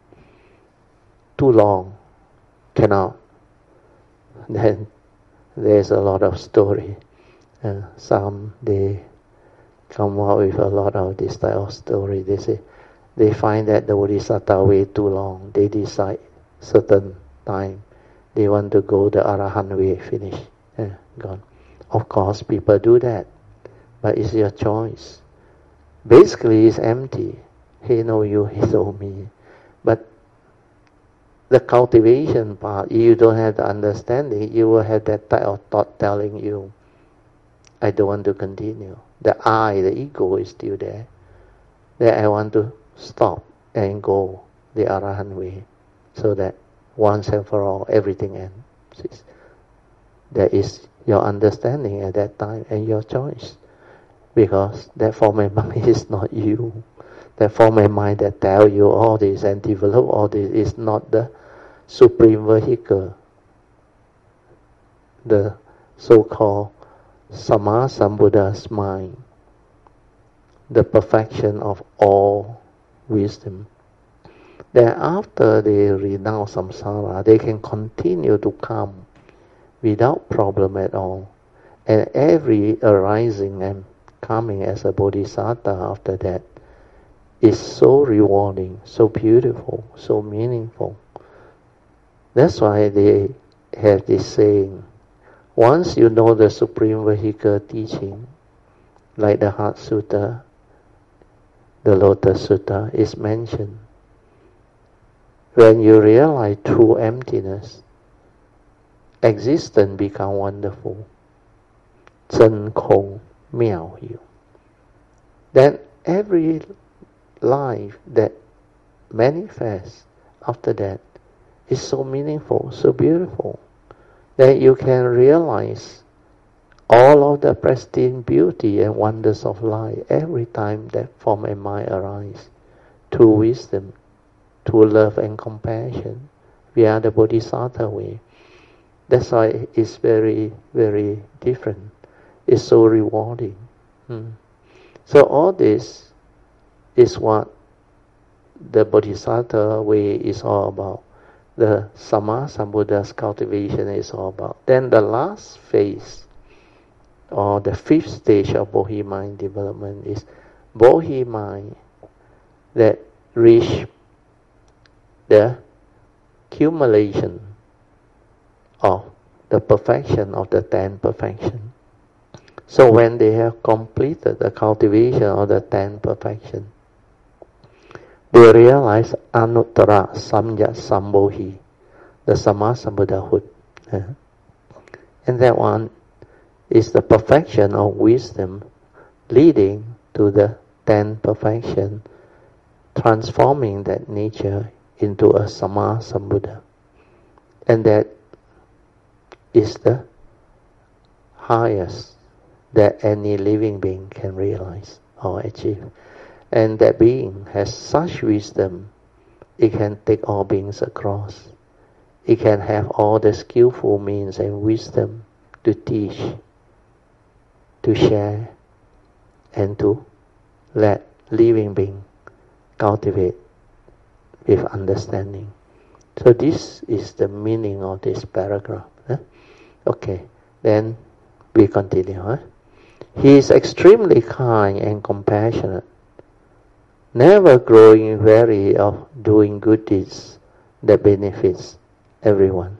Too long. Cannot. Then there's a lot of story. Uh, some, they come out with a lot of this type of story. They say, they find that the Bodhisattva wait too long. They decide certain time. They want to go the Arahant way, finish. Yeah, gone. Of course, people do that. But it's your choice. Basically, it's empty. He know you, he know me. But the cultivation part, you don't have the understanding, you will have that type of thought telling you, I don't want to continue. The I, the ego is still there. Then I want to stop and go the Arahant way, so that once and for all, everything ends. That is your understanding at that time and your choice. Because that form of mind is not you. That form of mind that tell you all this and develop all this is not the supreme vehicle. The so-called Sama Sambuddha's mind. The perfection of all wisdom. Then after they renounce samsara, they can continue to come without problem at all. And every arising and coming as a bodhisattva after that is so rewarding, so beautiful, so meaningful. That's why they have this saying, once you know the Supreme Vehicle teaching, like the Heart Sutta, the Lotus Sutta is mentioned, when you realize true emptiness, existence becomes wonderful. 真空妙有. Then every life that manifests after that is so meaningful, so beautiful, that you can realize all of the pristine beauty and wonders of life every time that form and mind arise. Through wisdom, through love and compassion, we are the Bodhisattva way. That's why it's very, very different. It's so rewarding. Hmm. So all this is what the Bodhisattva way is all about. The Samma Sambuddha's cultivation is all about. Then the last phase, or the fifth stage of Bodhi mind development, is Bodhi mind that reach the accumulation of the perfection of the ten perfection. So when they have completed the cultivation of the ten perfection, they realize Anuttara Samyat Sambodhi, the Samma Sambuddhahood. Uh, and that one is the perfection of wisdom leading to the ten perfection, transforming that nature into a Samma Sambuddha. And that is the highest that any living being can realize or achieve. And that being has such wisdom, it can take all beings across. It can have all the skillful means and wisdom to teach, to share, and to let living being cultivate with understanding. So this is the meaning of this paragraph. Eh? Okay, then we continue. Eh? He is extremely kind and compassionate, never growing weary of doing good deeds that benefits everyone.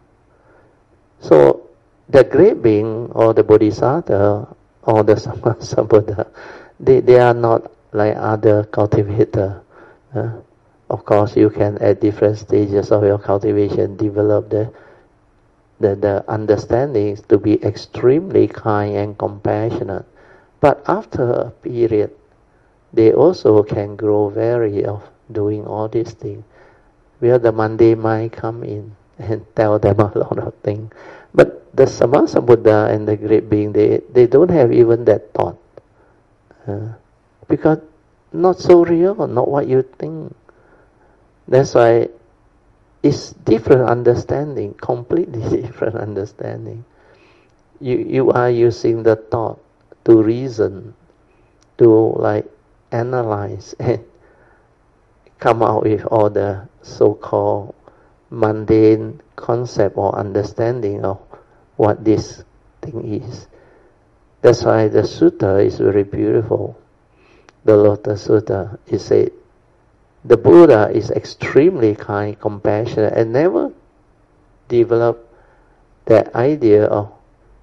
So the great being or the Bodhisattva or the Samma Sambuddha, they, they are not like other cultivator. Uh, of course, you can at different stages of your cultivation develop the the, the understanding to be extremely kind and compassionate. But after a period, they also can grow weary of doing all these things, where the mundane mind come in and tell them a lot of things. But the Samma Sambuddha and the great being, they, they don't have even that thought. Uh, because not so real, not what you think. That's why it's different understanding, completely different understanding. You, you are using the thought to reason, to like analyze and come out with all the so-called mundane concept or understanding of what this thing is. That's why the sutta is very beautiful. The Lotus Sutta is said, the Buddha is extremely kind, compassionate, and never developed that idea of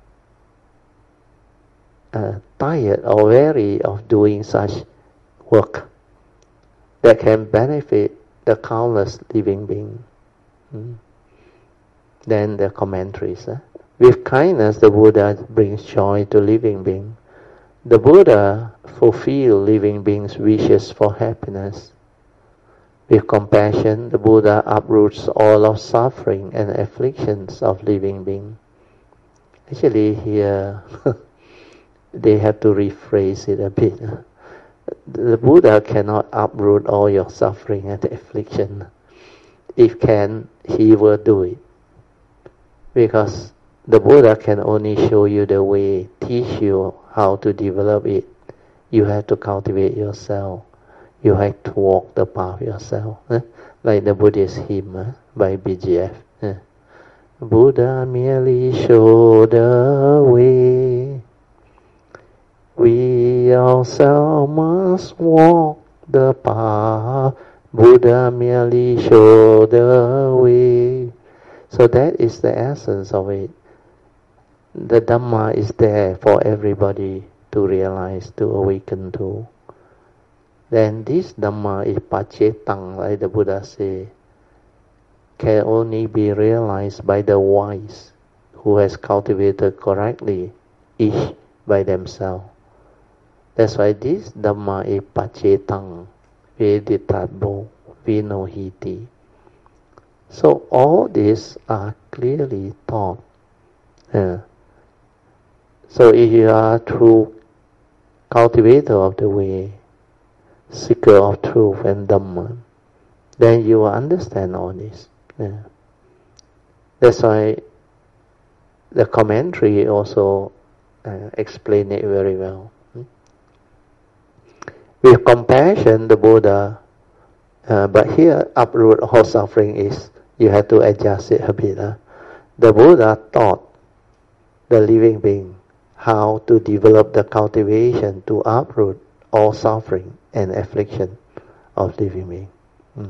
uh, tired or weary of doing such work that can benefit the countless living beings. Hmm. Then the commentaries. Eh? With kindness, the Buddha brings joy to living beings. The Buddha fulfills living beings' wishes for happiness. With compassion, the Buddha uproots all of suffering and afflictions of living beings. Actually, here they have to rephrase it a bit. The Buddha cannot uproot all your suffering and affliction. If can, he will do it. Because the Buddha can only show you the way, teach you how to develop it. You have to cultivate yourself. You have to walk the path yourself. Eh? Like the Buddhist hymn eh? by B G F. Eh? Buddha merely showed the way. We ourselves must walk the path. Buddha merely showed the way. So that is the essence of it. The Dhamma is there for everybody to realize, to awaken to. Then this Dhamma is Pacetang, like the Buddha say, can only be realized by the wise who has cultivated correctly, each by themselves. That's why this Dhamma is Pacetang, Veditabbo, Vinohiti. So all these are clearly taught. Uh, So if you are true cultivator of the way, seeker of truth and Dhamma, then you will understand all this. Yeah. That's why the commentary also uh, explain it very well. Hmm? With compassion, the Buddha, uh, but here uproot all suffering is, you have to adjust it a bit. Huh? The Buddha taught the living being how to develop the cultivation to uproot all suffering and affliction of living being. Hmm.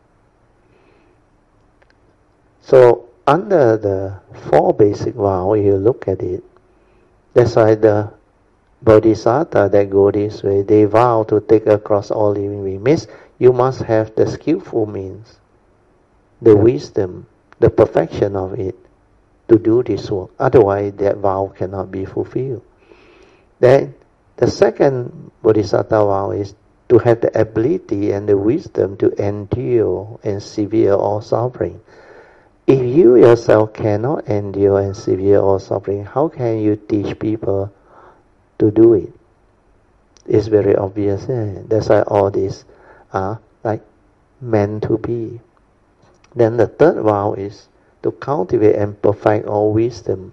So under the four basic vows, if you look at it, that's why the Bodhisattva that go this way, they vow to take across all living beings. Means you must have the skillful means, the wisdom, the perfection of it to do this work. Otherwise, that vow cannot be fulfilled. Then the second Bodhisattva vow is to have the ability and the wisdom to endure and severe all suffering. If you yourself cannot endure and severe all suffering, how can you teach people to do it? It's very obvious. Eh? That's why all these are like meant to be. Then the third vow is to cultivate and perfect all wisdom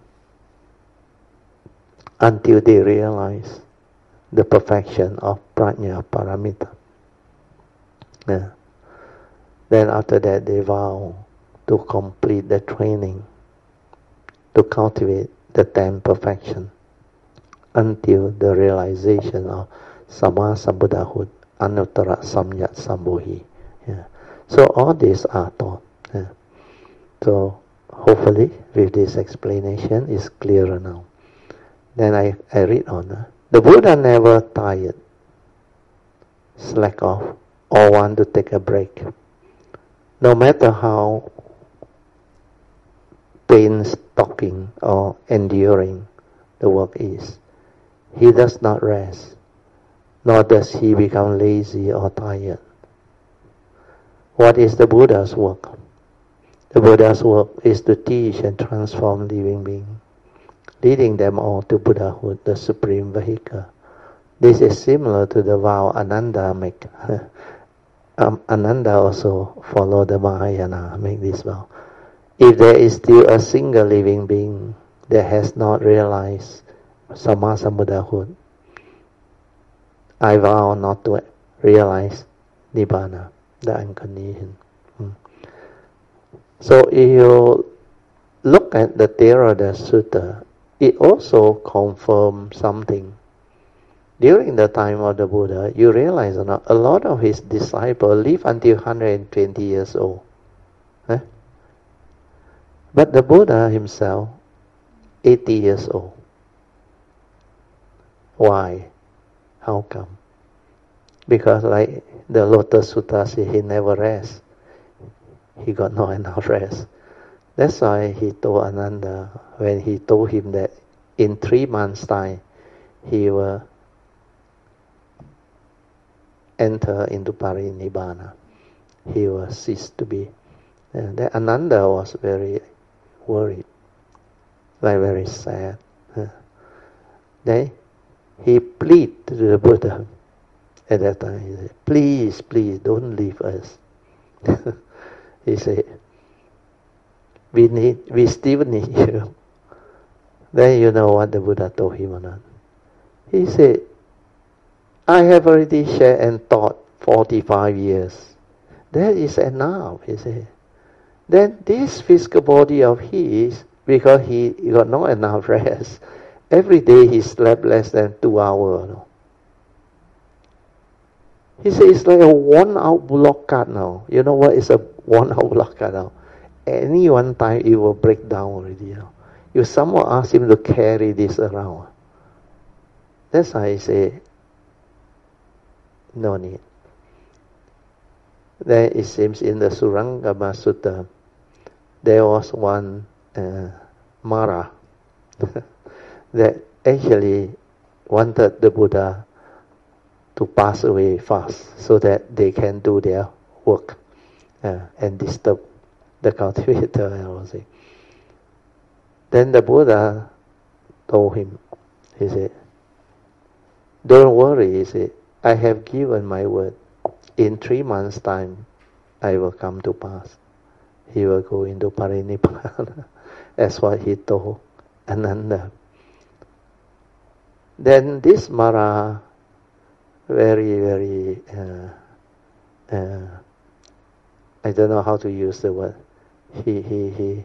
until they realize the perfection of prajna paramita. Yeah. Then after that they vow to complete the training, to cultivate the ten perfection until the realization of Samma Sambuddhahood, Anuttara Samyak Sambodhi. Yeah. So all these are taught. Yeah. So hopefully with this explanation is clearer now. Then I, I read on. Uh, the Buddha never tired, slack off, or want to take a break. No matter how painstaking or enduring the work is, he does not rest, nor does he become lazy or tired. What is the Buddha's work? The Buddha's work is to teach and transform living beings, leading them all to Buddhahood, the supreme vehicle. This is similar to the vow Ananda make. um, Ananda also followed the Mahayana, make this vow. If there is still a single living being that has not realized Samma Sambuddhahood, I vow not to realize Nibbana, the unconditioned. Hmm. So if you look at the Theravada Sutta, it also confirms something. During the time of the Buddha, you realize or not, a lot of his disciples live until one hundred twenty years old. Eh? But the Buddha himself, eighty years old. Why? How come? Because like the Lotus Sutta says, he never rests. He got no enough rest. That's why he told Ananda, when he told him that in three months' time, he will enter into Parinibbana. He will cease to be. And that Ananda was very worried, like very sad. Then he pleaded to the Buddha at that time. He said, please, please, don't leave us. He said, we need, we still need you. Then you know what the Buddha told him or not. He said, I have already shared and taught forty-five years. That is enough, he said. Then this physical body of his, because he got not enough rest, every day he slept less than two hours. No? He said it's like a worn-out block cut now. You know what is a worn-out block cut now? Any one time it will break down already. You know? You someone ask him to carry this around. That's why I say, no need. Then it seems in the Surangama Sutta, there was one uh, Mara that actually wanted the Buddha to pass away fast so that they can do their work uh, and disturb the cultivator and all that. Then the Buddha told him, He said, don't worry, he said, I have given my word. In three months' time, I will come to pass. He will go into Parinibbana. That's what he told Ananda. Then this Mara, very, very, uh, uh, I don't know how to use the word. He, he, he,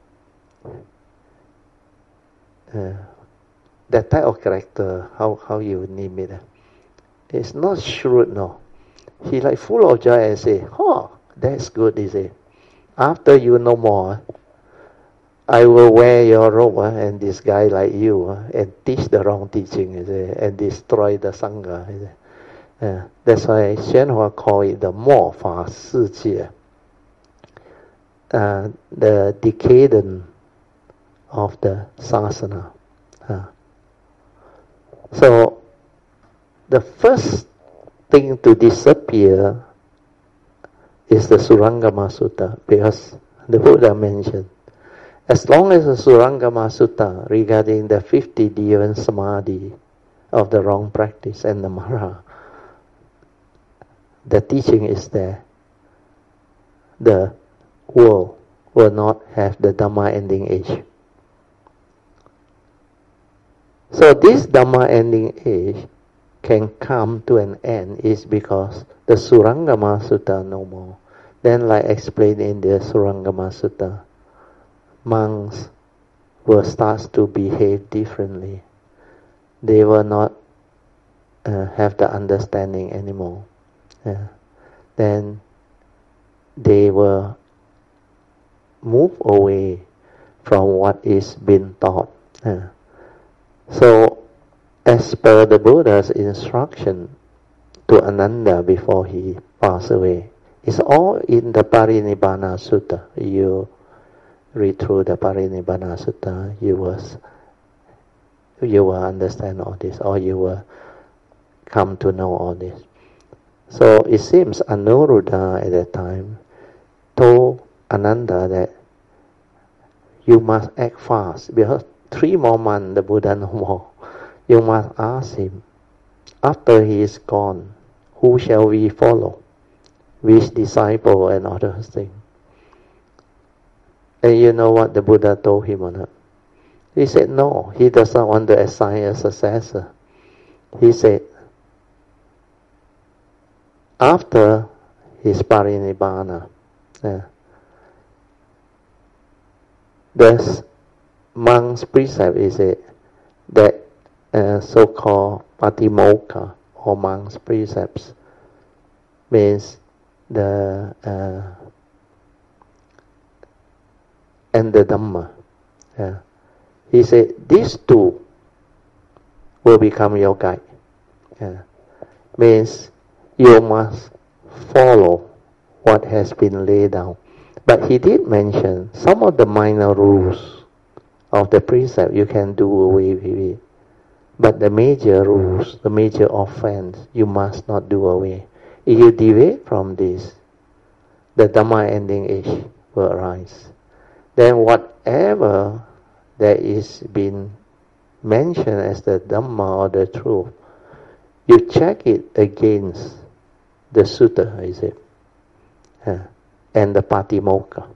uh, that type of character, how, how you name it. It's not shrewd, no. He like full of joy and say, oh, that's good, he say. After you no more, I will wear your robe uh, and this guy like you uh, and teach the wrong teaching he say, and destroy the Sangha. He say. Uh, that's why Xuanhua call it the 末法世界, uh, the decadent of the Sasana. Uh, so, the first thing to disappear is the Surangama Sutta, because the Buddha mentioned, as long as the Surangama Sutta regarding the fifty different samadhi of the wrong practice and the Mara, the teaching is there, the world will not have the Dhamma ending age. So this Dhamma ending age can come to an end is because the Surangama Sutta no more. Then, like explained in the Surangama Sutta, monks will start to behave differently. They will not uh, have the understanding anymore. Uh, then they will move away from what is being taught. Uh, so, as per the Buddha's instruction to Ananda before he passed away, it's all in the Parinibbana Sutta. You read through the Parinibbana Sutta, you will, you will understand all this, or you will come to know all this. So it seems Anuruddha at that time told Ananda that you must act fast, because three more months the Buddha no more. You must ask him, after he is gone, who shall we follow? Which disciple and other things? And you know what the Buddha told him or not? He said, no, he does not want to assign a successor. He said, after his Parinibbana, uh, the monk's precept is it that uh, so-called Patimokkha or monk's precepts means the uh, and the Dhamma. Uh, he said these two will become your guide. Uh, means you must follow what has been laid down. But he did mention some of the minor rules of the precept you can do away with it. But the major rules, the major offense, you must not do away. If you deviate from this, the Dhamma ending age will arise. Then whatever that is being mentioned as the Dhamma or the truth, you check it against the Sutta, is it? Uh, and the Patimokkha.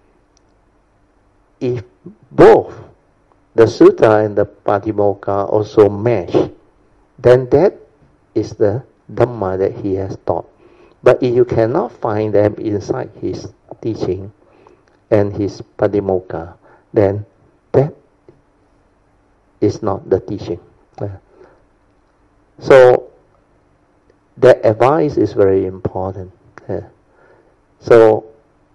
If both the Sutta and the Patimokkha also match, then that is the Dhamma that he has taught. But if you cannot find them inside his teaching and his Patimokkha, then that is not the teaching. Uh, so, that advice is very important. Uh, so,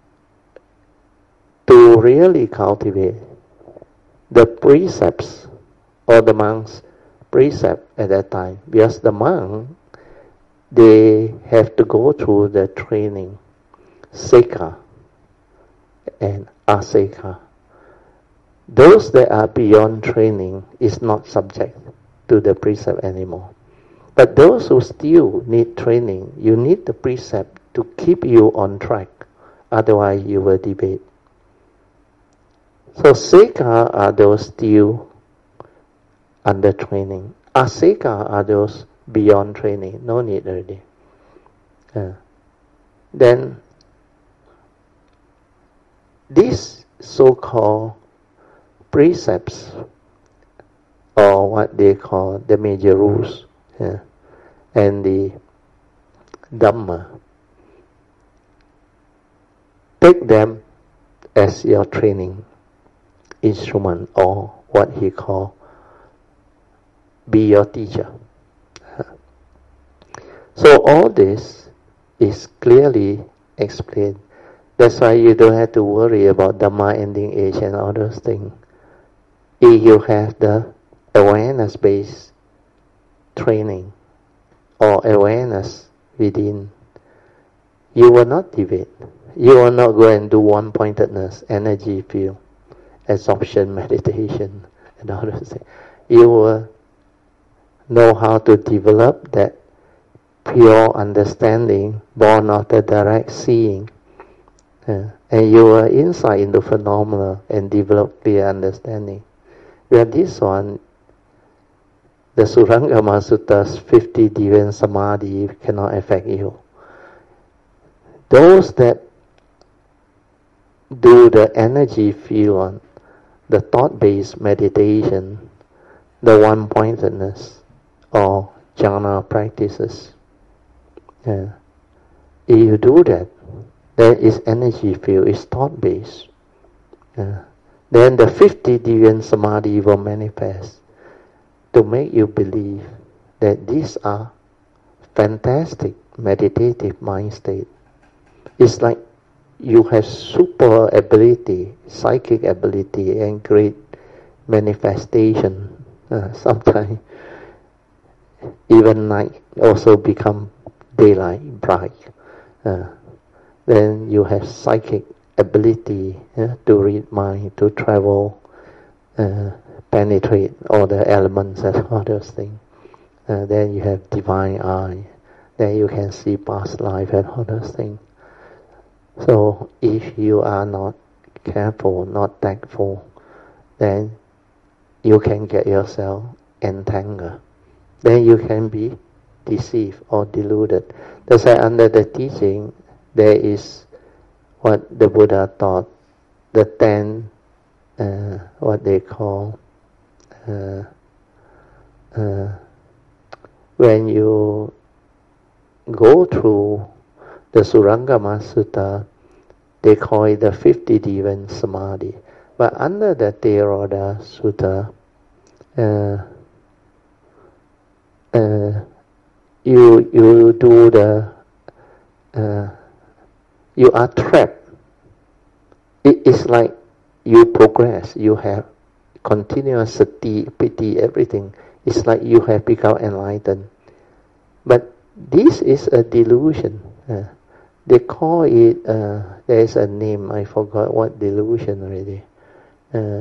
to really cultivate the precepts or the monk's precept at that time, because the monk, they have to go through the training, Seka and Aseka. Those that are beyond training is not subject to the precept anymore. But those who still need training, you need the precept to keep you on track. Otherwise, you will debate. So Seka are those still under training. Aseka are those beyond training, no need already. Uh, then these so-called precepts, or what they call the major rules, yeah, and the Dhamma, take them as your training instrument, or what he called be your teacher. So all this is clearly explained. That's why you don't have to worry about Dhamma ending age and all those things. If you have the awareness-based training or awareness within, you will not deviate. You will not go and do one-pointedness, energy field, absorption, meditation, and all those things. You will know how to develop that pure understanding born of the direct seeing. Uh, and you will insight into phenomena and develop clear understanding. Where this one, the Surangama Sutta's fifty Divan Samadhi cannot affect you. Those that do the energy field on the thought-based meditation, the one-pointedness, or jhana practices, yeah. If you do that, there is energy field, is thought-based. Yeah. Then the fifty Divan Samadhi will manifest to make you believe that these are fantastic meditative mind state. It's like you have super ability, psychic ability, and great manifestation. Uh, sometimes even night also become daylight, bright. Uh, then you have psychic ability uh, to read mind, to travel, uh, penetrate all the elements and all those things. Uh, then you have divine eye. Then you can see past life and all those things. So if you are not careful, not tactful, then you can get yourself entangled. Then you can be deceived or deluded. That's why under the teaching, there is what the Buddha taught, the ten, uh, what they call, uh, uh, when you go through the Surangama Sutta, they call it the fifty Divan Samadhi. But under the Theravada Sutta, uh, uh, you you do the, uh, you are trapped. It is like you progress, you have continuous sati, piti, everything. It's like you have become enlightened. But this is a delusion. Uh, they call it, uh, there is a name, I forgot what delusion already. Uh,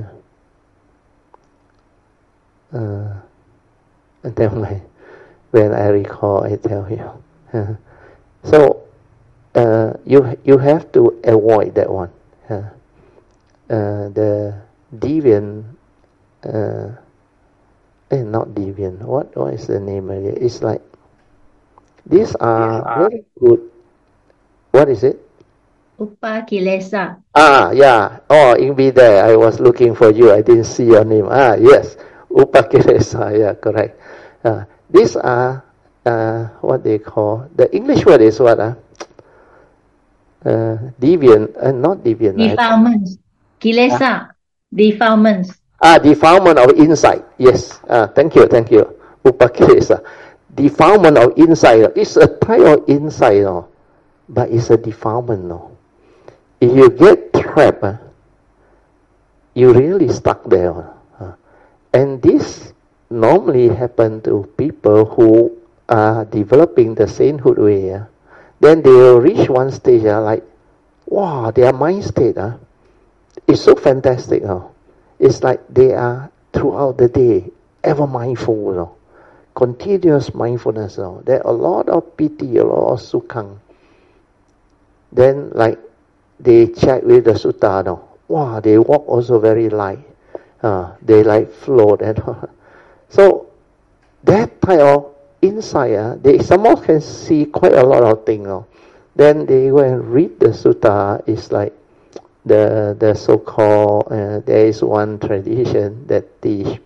uh, never mind. When I recall, I tell you. Uh, so, uh, you you have to avoid that one. Uh, uh, the deviant, uh, eh, not deviant. What what is the name of it? It's like these are very good. What is it? Upakilesa. Ah, yeah. Oh, in be there. I was looking for you. I didn't see your name. Ah, yes. Upakilesa. Yeah, correct. Uh, these are uh, what they call, the English word is what? Uh, uh, deviant, uh, not deviant. Defilements. Kilesa. Defilements. Ah, defilement of insight. Yes. Ah, thank you, thank you. Upakilesa. Defilement of insight. It's a type of insight, no? But it's a defilement, no? If you get trapped, uh, you really stuck there. Uh, and this normally happen to people who are developing the sainthood way. Uh, then they will reach one stage, uh, like, wow, their mind state uh, is so fantastic. Uh. It's like they are throughout the day ever mindful. You know? Continuous mindfulness. You know? There are a lot of piti, a lot of sukhang. Then like they check with the sutta. You know? Wow, they walk also very light. Uh, they like float and So that type of insight, uh, they someone can see quite a lot of things. Uh. Then they go and read the sutta. It's like the the so-called uh, there is one tradition that teach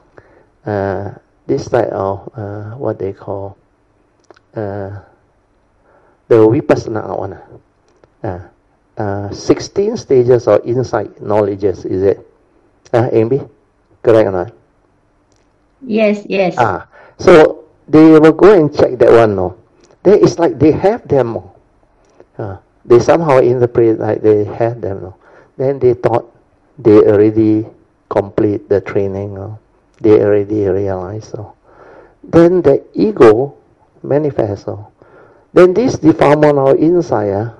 uh, this type of uh, what they call uh, the vipassana one. Uh, uh, sixteen stages of insight knowledges, is it? Uh, Amy, correct or not? Yes, yes. Ah, so they will go and check that one. No, then it's like they have them. Uh, they somehow interpret like they have them. No? Then they thought they already complete the training. No? They already realize. So then the ego manifests. So then this defilement or insight uh,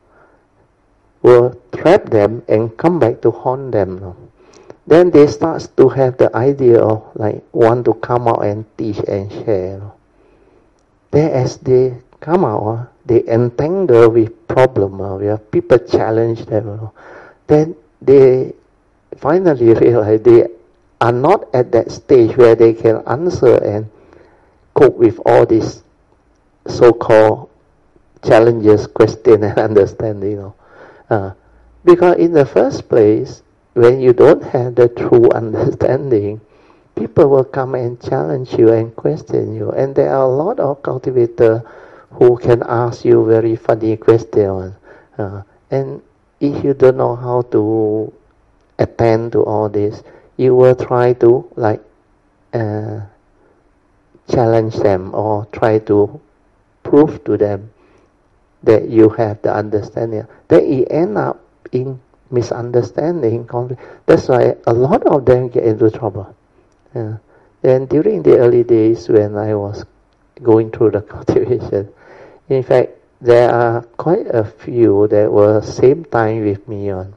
will trap them and come back to haunt them. No? Then they start to have the idea of like want to come out and teach and share. No? Then as they come out, uh, they entangle with problem. Uh, where people challenge them. Uh, then they finally realize they are not at that stage where they can answer and cope with all these so-called challenges, question and understanding. You know. uh, because in the first place, when you don't have the true understanding, people will come and challenge you and question you. And there are a lot of cultivators who can ask you very funny questions. Uh, and if you don't know how to attend to all this, you will try to like uh, challenge them or try to prove to them that you have the understanding. Then you end up in misunderstanding, conflict. That's why a lot of them get into trouble. Yeah. And during the early days when I was going through the cultivation, in fact, there are quite a few that were same time with me on.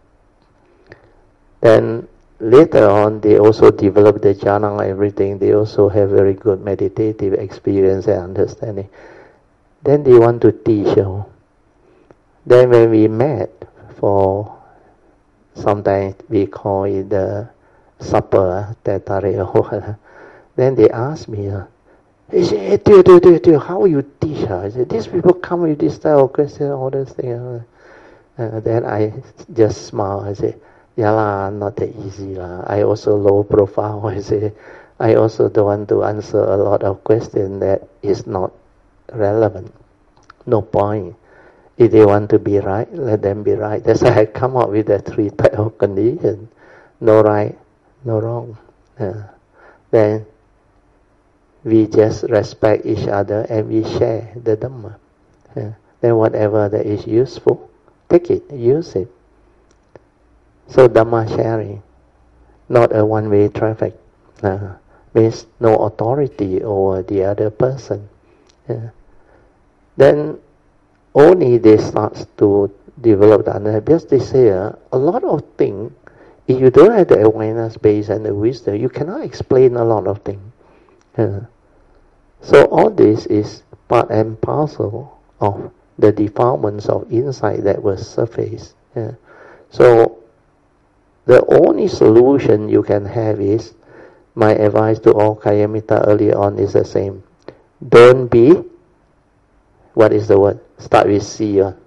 Then later on, they also developed the jhana and everything. They also have very good meditative experience and understanding. Then they want to teach. You know. Then when we met for sometimes we call it the supper, uh, then they asked me, uh, they say, hey, Teo, Teo, Teo, Teo, how you teach? Uh? I said, these people come with this style of question, all those things. Uh, then I just smile. I say, yeah lah, not that easy lah. I also low profile. I say, I also don't want to answer a lot of questions that is not relevant. No point. If they want to be right, let them be right. That's why I come up with the three type of conditions. No right, no wrong. Uh, then we just respect each other and we share the Dhamma. Uh, then whatever that is useful, take it, use it. So Dhamma sharing, not a one-way traffic. Uh, means no authority over the other person. Uh, then only they start to develop the understanding. Because they say uh, a lot of things, if you don't have the awareness base and the wisdom, you cannot explain a lot of things. Uh, so all this is part and parcel of the defilements of insight that will surface. Uh, so the only solution you can have is, my advice to all Kayamita early on is the same. Don't be, what is the word? Start with C. Uh,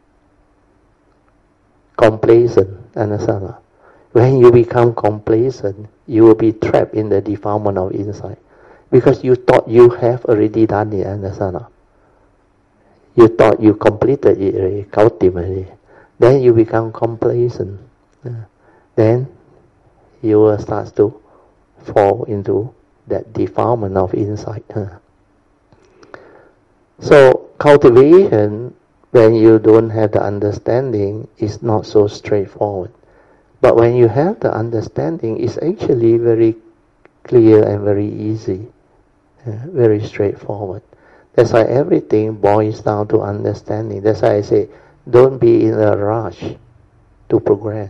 complacent. Understand? When you become complacent, you will be trapped in the defilement of insight. Because you thought you have already done it. Understand? You thought you completed it already, ultimately. Then you become complacent. Uh, then you will start to fall into that defilement of insight. Uh. So cultivation, when you don't have the understanding, is not so straightforward. But when you have the understanding, it's actually very clear and very easy, uh, very straightforward. That's why everything boils down to understanding. That's why I say, don't be in a rush to progress.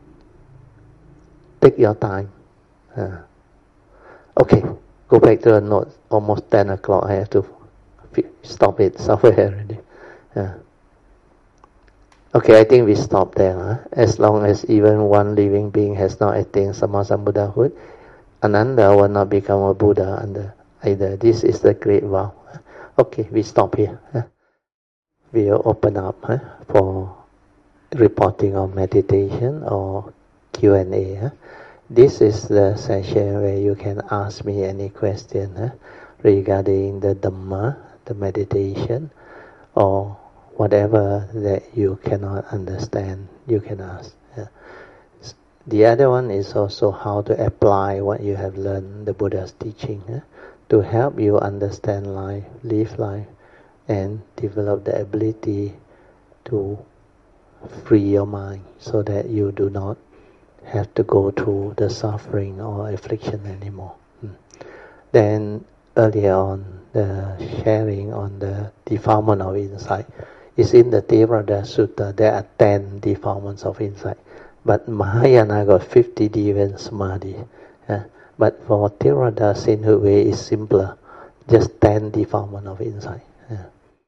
Take your time. Uh, okay, go back to the note. Almost ten o'clock. I have to stop it somewhere already. Uh, okay, I think we stop there. Huh? As long as even one living being has not attained Sammasambuddhahood, Ananda will not become a Buddha under either. This is the great vow. Okay, we stop here. We'll open up huh, for reporting of meditation or Q and A. Huh? This is the session where you can ask me any question huh, regarding the Dhamma, the meditation, or whatever that you cannot understand, you can ask. Yeah. The other one is also how to apply what you have learned, the Buddha's teaching, huh, to help you understand life, live life, and develop the ability to free your mind so that you do not have to go through the suffering or affliction anymore. Hmm. Then earlier on, the sharing on the defilement of insight is in the Theravada Sutta. There are ten defilements of insight, but Mahayana got fifty different samadhi. Yeah. But for Theravada sainthood way is simpler, just ten defilements of insight. Yeah.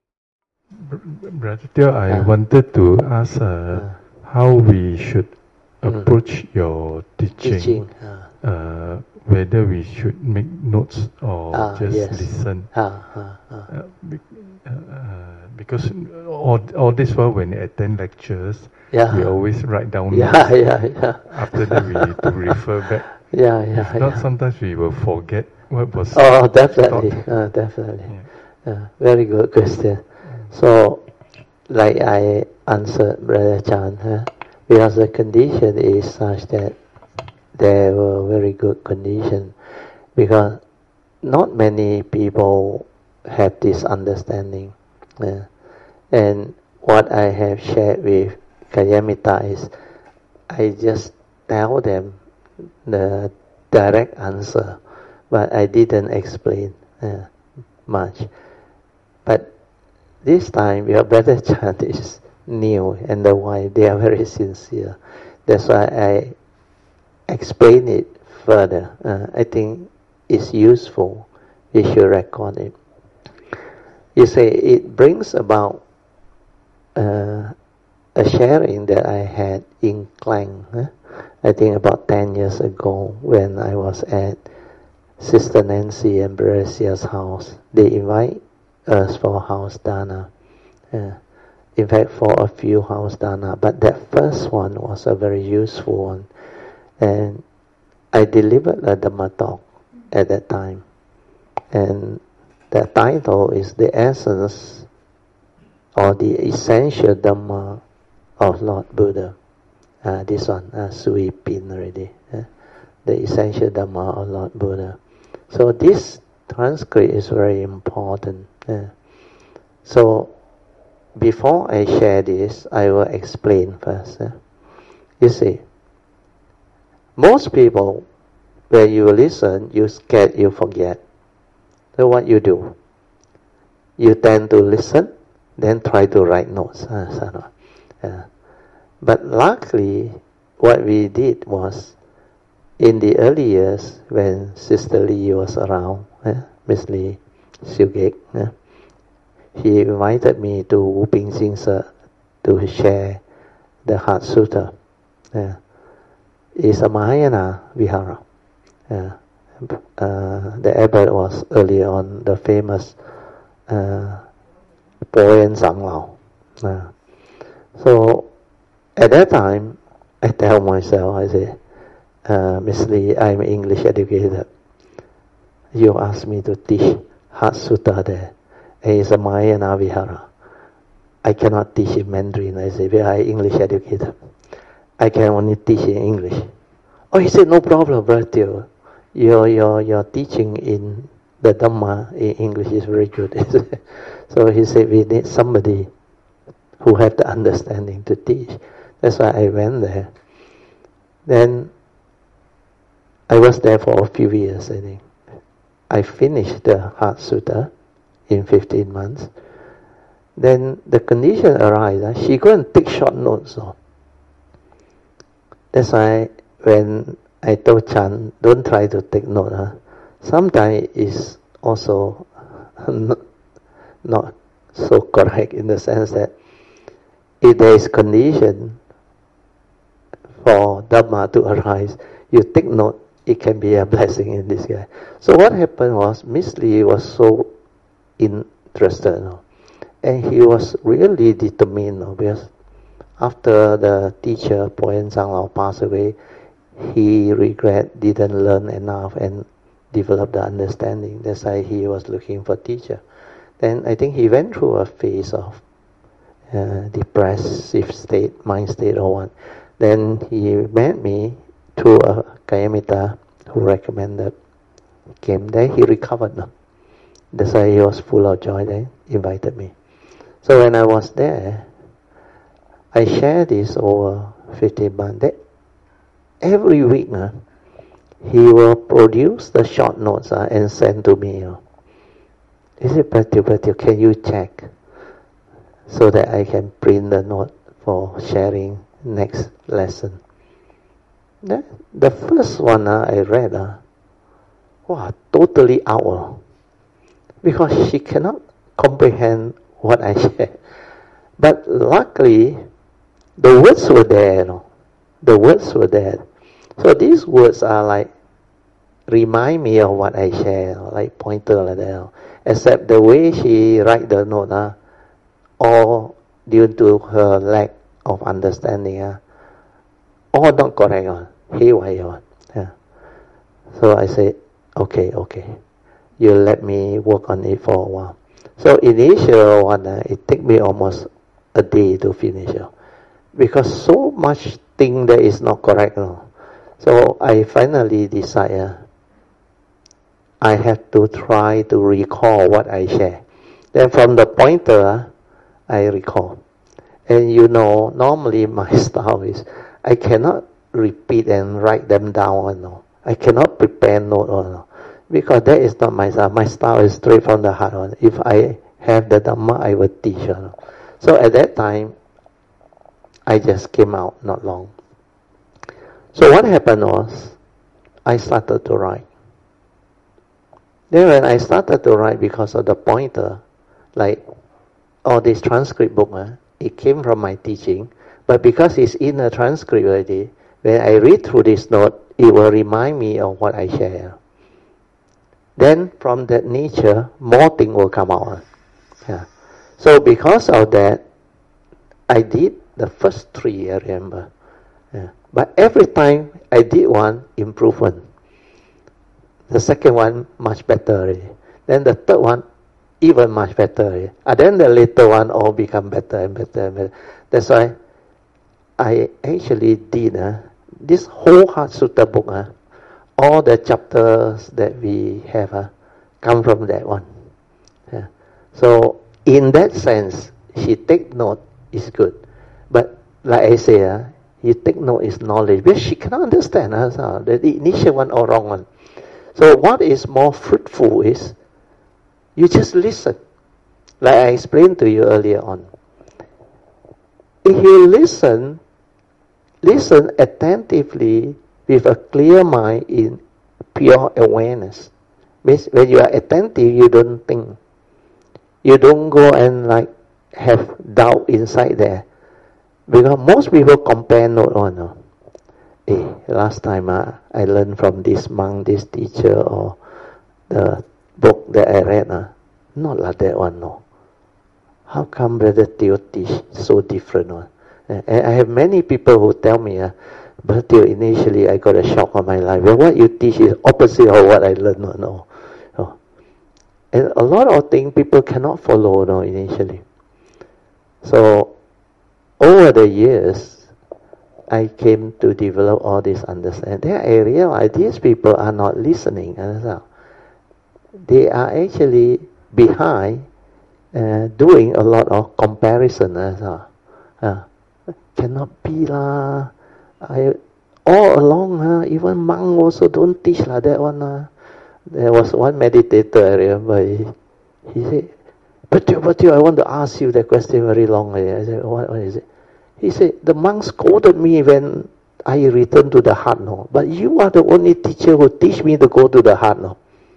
Brother Teo, I uh, wanted to ask uh, uh, how we should approach mm. your teaching. teaching. Uh, uh, whether we should make notes or uh, just yes. listen. Uh, uh, uh. Uh, be, uh, uh, because all, all this while when we attend lectures, yeah. we always write down yeah, notes. Yeah, yeah. After that we to refer back. Yeah, yeah. If not, yeah. sometimes we will forget what was Oh, definitely. Uh, definitely. Yeah. Uh, very good question. So, like I answered Brother Chan, huh? Because the condition is such that there were very good conditions, because not many people have this understanding. Uh, and what I have shared with Kayamita is, I just tell them the direct answer, but I didn't explain uh, much. But this time, your Brother Chan is new, and the wife, they are very sincere. That's why I explain it further. Uh, I think it's useful. You should record it. You say it brings about uh, a sharing that I had in Klang. Huh? I think about ten years ago when I was at Sister Nancy and Beresia's house. They invite us for house dana. Uh, in fact, for a few house dana. But that first one was a very useful one. And I delivered a Dhamma talk at that time. And the title is The Essence or the Essential Dhamma of Lord Buddha. Uh, this one, uh, Sui Pin already. Uh, the Essential Dhamma of Lord Buddha. So this transcript is very important. Uh, so before I share this, I will explain first. Uh. You see, most people, when you listen, you scared you forget. So what you do? You tend to listen, then try to write notes. Uh, uh, but luckily, what we did was, in the early years, when Sister Lee was around, uh, Miss Lee Siugek, uh, he invited me to Wuping Singsa to share the Heart Sutta. Uh, it's a Mahayana Vihara. Uh, uh, the abbot was early on the famous uh, Poyen Sanglao. Uh, so at that time, I tell myself, I say, uh, Miss Lee, I'm English educated. You asked me to teach Heart Sutta there. And it's a Mahayana Vihara. I cannot teach in Mandarin. I say, well, I'm English educated. I can only teach in English. Oh, he said, no problem, brother. Your, your, your teaching in the Dhamma in English is very good. So he said, we need somebody who had the understanding to teach. That's why I went there. Then I was there for a few years, I think. I finished the Heart Sutta in fifteen months. Then the condition arises, uh, she go and take short notes. So. That's why when I told Chan, don't try to take note. Huh? Sometimes it's also not, not so correct in the sense that if there is condition for Dhamma to arise, you take note it can be a blessing in disguise. So what happened was, Miss Lee was so interested, you know, and he was really determined, you know, because after the teacher, Poyen Changlao, passed away, he regret didn't learn enough and develop the understanding. That's why he was looking for teacher. Then I think he went through a phase of uh, depressive state, mind state or what. Then he met me through a Kayamita who recommended. Came there, he recovered now. That's why he was full of joy. Then invited me. So when I was there, I shared this over fifteen months. Every week, uh, he will produce the short notes uh, and send to me. Uh. Is it better, better? Can you check so that I can print the note for sharing next lesson? The, the first one uh, I read, uh, wow, totally out. Uh, because she cannot comprehend what I share. But luckily, the words were there. You know? The words were there. So these words are like, remind me of what I share, you know, like pointer like that. You know? Except the way she write the note, uh, or due to her lack of understanding, uh, all not correct. Uh, haywire. Uh, yeah. So I said, okay, okay. You let me work on it for a while. So initial one, uh, it took me almost a day to finish. Uh, because so much thing that is not correct. You know? So I finally decided uh, I have to try to recall what I share. Then from the pointer, uh, I recall. And you know, normally my style is, I cannot repeat and write them down. You know? I cannot prepare note. You know? Because that is not my style. My style is straight from the heart. You know? If I have the Dhamma, I will teach. You know? So at that time, I just came out not long. So what happened was, I started to write. Then when I started to write, because of the pointer, like all this transcript book, uh, it came from my teaching, but because it's in a transcript already, when I read through this note, it will remind me of what I share. Then from that nature, more things will come out. Uh. Yeah. So because of that, I did the first three, I remember. Yeah. But every time I did one, improvement. The second one, much better already. Then the third one, even much better already. And then the later one, all become better and better and better. That's why I actually did uh, this whole Heart Sutta book. Uh, all the chapters that we have uh, come from that one. Yeah. So in that sense, she take note is good. But like I say, uh, you take note is knowledge. Because she cannot understand uh, so the initial one or wrong one. So what is more fruitful is, you just listen. Like I explained to you earlier on. If you listen, listen attentively with a clear mind in pure awareness. Means when you are attentive, you don't think. You don't go and like have doubt inside there. Because most people compare note on. Oh, hey, last time uh, I learned from this monk, this teacher, or the book that I read. Uh, not like that one, no. How come Brother Teo teach so different one? Uh, and I have many people who tell me, uh, Brother Teo, initially I got a shock on my life. Well, what you teach is opposite of what I learned. No, no. Oh. And a lot of things people cannot follow, no, initially. So, over the years, I came to develop all this understanding. Then I realized these people are not listening. They are actually behind uh, doing a lot of comparison. Uh, cannot be lah. I, all along, uh, even monk also don't teach like that one. Uh. There was one meditator, I remember, he, he said, but you, but you, I want to ask you that question very long. I said, what, what is it? He said, the monks scolded me when I returned to the heart, no. But you are the only teacher who teach me to go to the heart, no.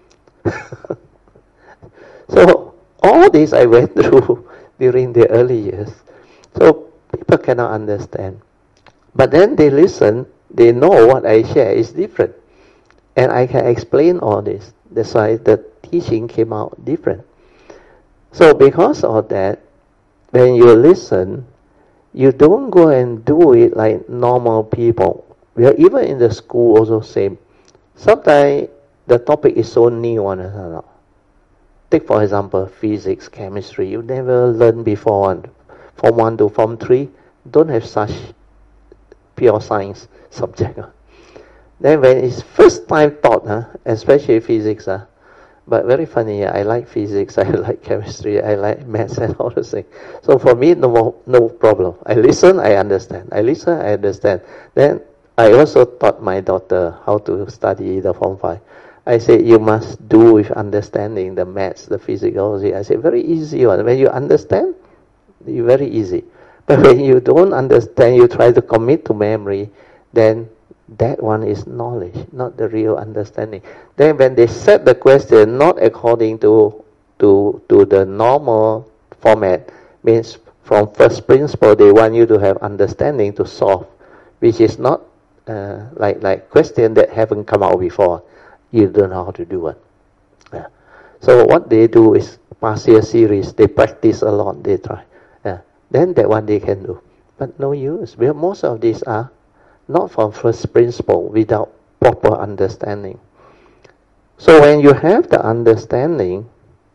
So, all this I went through during the early years. So, people cannot understand. But then they listen, they know what I share is different. And I can explain all this. That's why the teaching came out different. So because of that, when you listen, you don't go and do it like normal people. We are even in the school also same. Sometimes the topic is so new one. Take for example physics, chemistry. You never learned before. Form one to form three don't have such pure science subject. Then when it's first time taught, huh, especially physics, huh, but very funny, I like physics, I like chemistry, I like maths and all those things. So for me, no no problem. I listen, I understand. I listen, I understand. Then I also taught my daughter how to study the Form five. I said, you must do with understanding the maths, the physiology. I said, very easy one. When you understand, it's very easy. But when you don't understand, you try to commit to memory, then that one is knowledge, not the real understanding. Then when they set the question not according to to to the normal format, means from first principle they want you to have understanding to solve, which is not uh, like like question that haven't come out before. You don't know how to do it. Yeah. So what they do is partial series. They practice a lot. They try. Yeah. Then that one they can do, but no use. Because most of these are not from first principle without proper understanding. So when you have the understanding,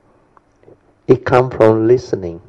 it comes from listening.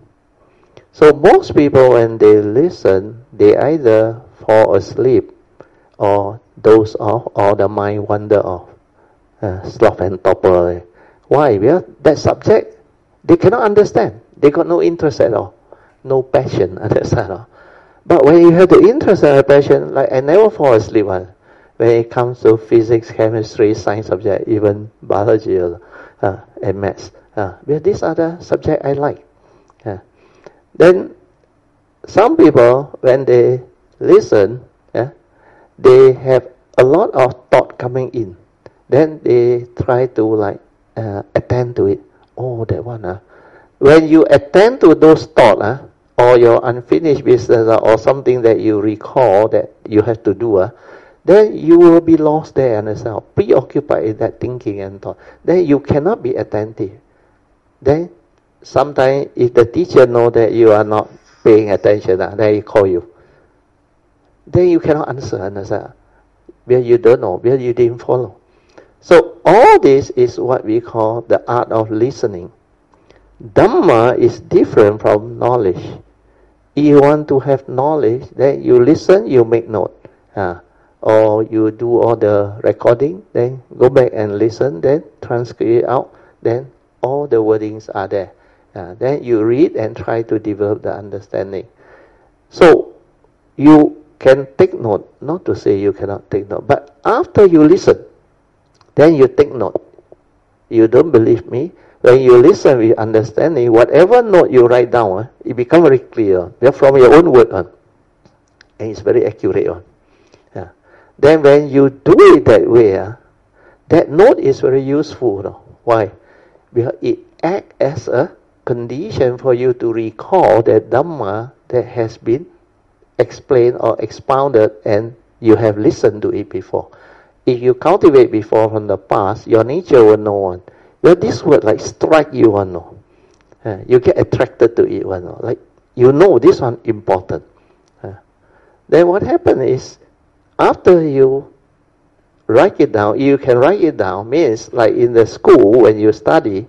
So most people when they listen, they either fall asleep or doze off or the mind wander off. Uh, sloth and torpor. Why? Because that subject, they cannot understand. They got no interest at all. No passion at all. But when you have the interest and the passion, like I never fall asleep uh, when it comes to physics, chemistry, science subject, even biology uh, and maths. Uh, because these are the subjects I like. Uh, then some people, when they listen, uh, they have a lot of thought coming in. Then they try to like uh, attend to it. Oh, that one. Uh. When you attend to those thoughts, uh, or your unfinished business uh, or something that you recall that you have to do, uh, then you will be lost there and yourself, preoccupied in that thinking and thought. Then you cannot be attentive. Then sometimes if the teacher know that you are not paying attention, uh, then he call you. Then you cannot answer and yourself. Because you don't know, because you didn't follow. So all this is what we call the art of listening. Dhamma is different from knowledge. If you want to have knowledge, then you listen, you make note. Uh, or you do all the recording, then go back and listen, then transcribe it out, then all the wordings are there. Uh, then you read and try to develop the understanding. So you can take note, not to say you cannot take note, but after you listen, then you take note. You don't believe me? When you listen with understanding, whatever note you write down, uh, it becomes very clear. They're from your own word. Uh, and it's very accurate. Uh. Yeah. Then when you do it that way, uh, that note is very useful. Uh. Why? Because it acts as a condition for you to recall that Dhamma that has been explained or expounded and you have listened to it before. If you cultivate before from the past, your nature will know one. Well, this word like strike you one, no. Uh, you get attracted to it one, no. Like you know this one important. Uh, then what happens is, after you write it down, you can write it down. Means like in the school when you study,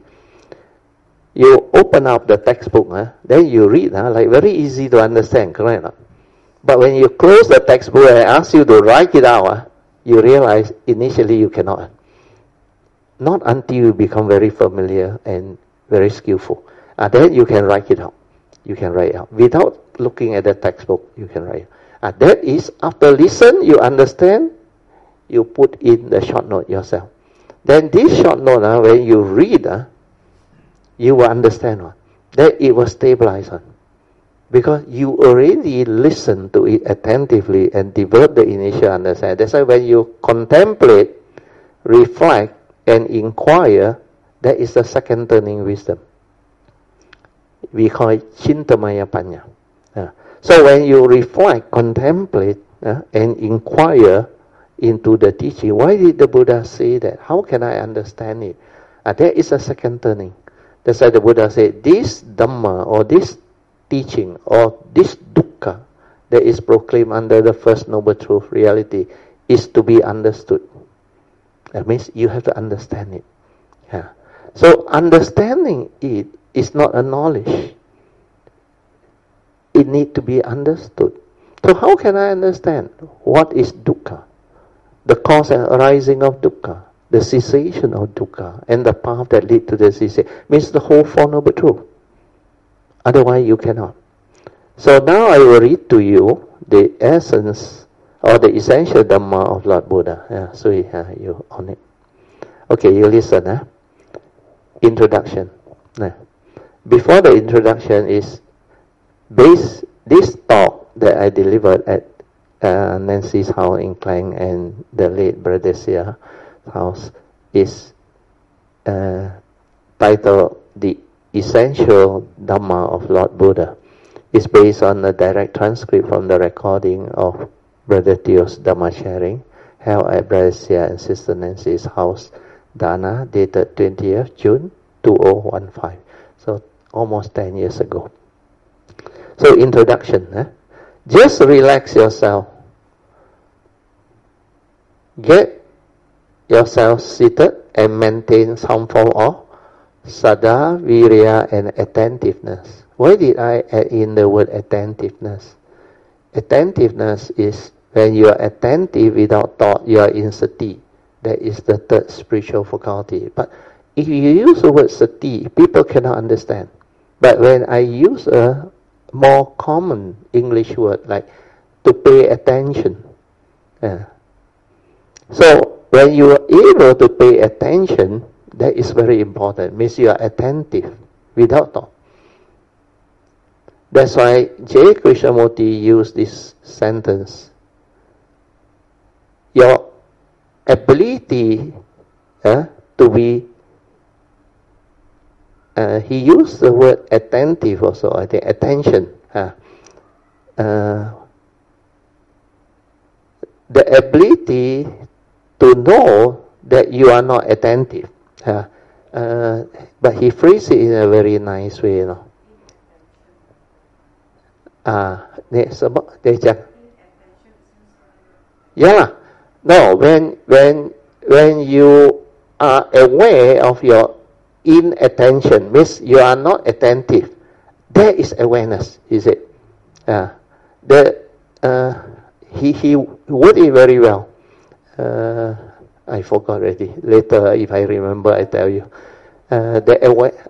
you open up the textbook, uh, then you read, uh, like very easy to understand, correct? Uh? But when you close the textbook and ask you to write it out, uh, you realize initially you cannot. Not until you become very familiar and very skillful. Uh, then you can write it out. You can write it out. Without looking at the textbook, you can write it. Uh, that is, after listen, you understand, you put in the short note yourself. Then this short note, uh, when you read, uh, you will understand one. Then it will stabilize one. Because you already listen to it attentively and develop the initial understanding. That's why when you contemplate, reflect, and inquire, that is the second turning wisdom. We call it Chintamaya Panya. Uh, so when you reflect, contemplate, uh, and inquire into the teaching. Why did the Buddha say that? How can I understand it? Uh, there is a second turning. That's why the Buddha said, this Dhamma or this teaching or this dukkha that is proclaimed under the first noble truth reality is to be understood. That means you have to understand it. Yeah. So understanding it is not a knowledge. It needs to be understood. So how can I understand what is dukkha? The cause and arising of dukkha, the cessation of dukkha, and the path that leads to the cessation. Means the whole Four Noble Truths. Otherwise you cannot. So now I will read to you the essence or the essential Dhamma of Lord Buddha. Yeah, so uh, you on it. Okay, you listen. Huh? Introduction. Nah. Before the introduction is base this talk that I delivered at uh, Nancy's house in Klang and the late Brother Sia house is uh, titled The Essential Dhamma of Lord Buddha. It's based on a direct transcript from the recording of Brother Theo's Dhamma sharing held at Brother Sia and Sister Nancy's house, Dana, dated twentieth June two thousand fifteen. So almost ten years ago. So introduction. Eh? Just relax yourself. Get yourself seated and maintain some form of sada, virya, and attentiveness. Why did I add in the word attentiveness? Attentiveness is when you are attentive without thought, you are in sati. That is the third spiritual faculty. But if you use the word sati, people cannot understand. But when I use a more common English word like to pay attention. Yeah. So when you are able to pay attention, that is very important. It means you are attentive without thought. That's why J. Krishnamurti used this sentence. Your ability uh, to be, uh, he used the word attentive also, I think, attention. Uh, uh, the ability to know that you are not attentive. Uh, uh, but he phrased it in a very nice way, you know. Ah, uh, sebab dia cakap, yeah, no, when when when you are aware of your inattention, means you are not attentive. That is awareness, is it? Uh, the uh, he he worded it very well. Uh, I forgot already. Later, if I remember, I tell you. Uh, the aware.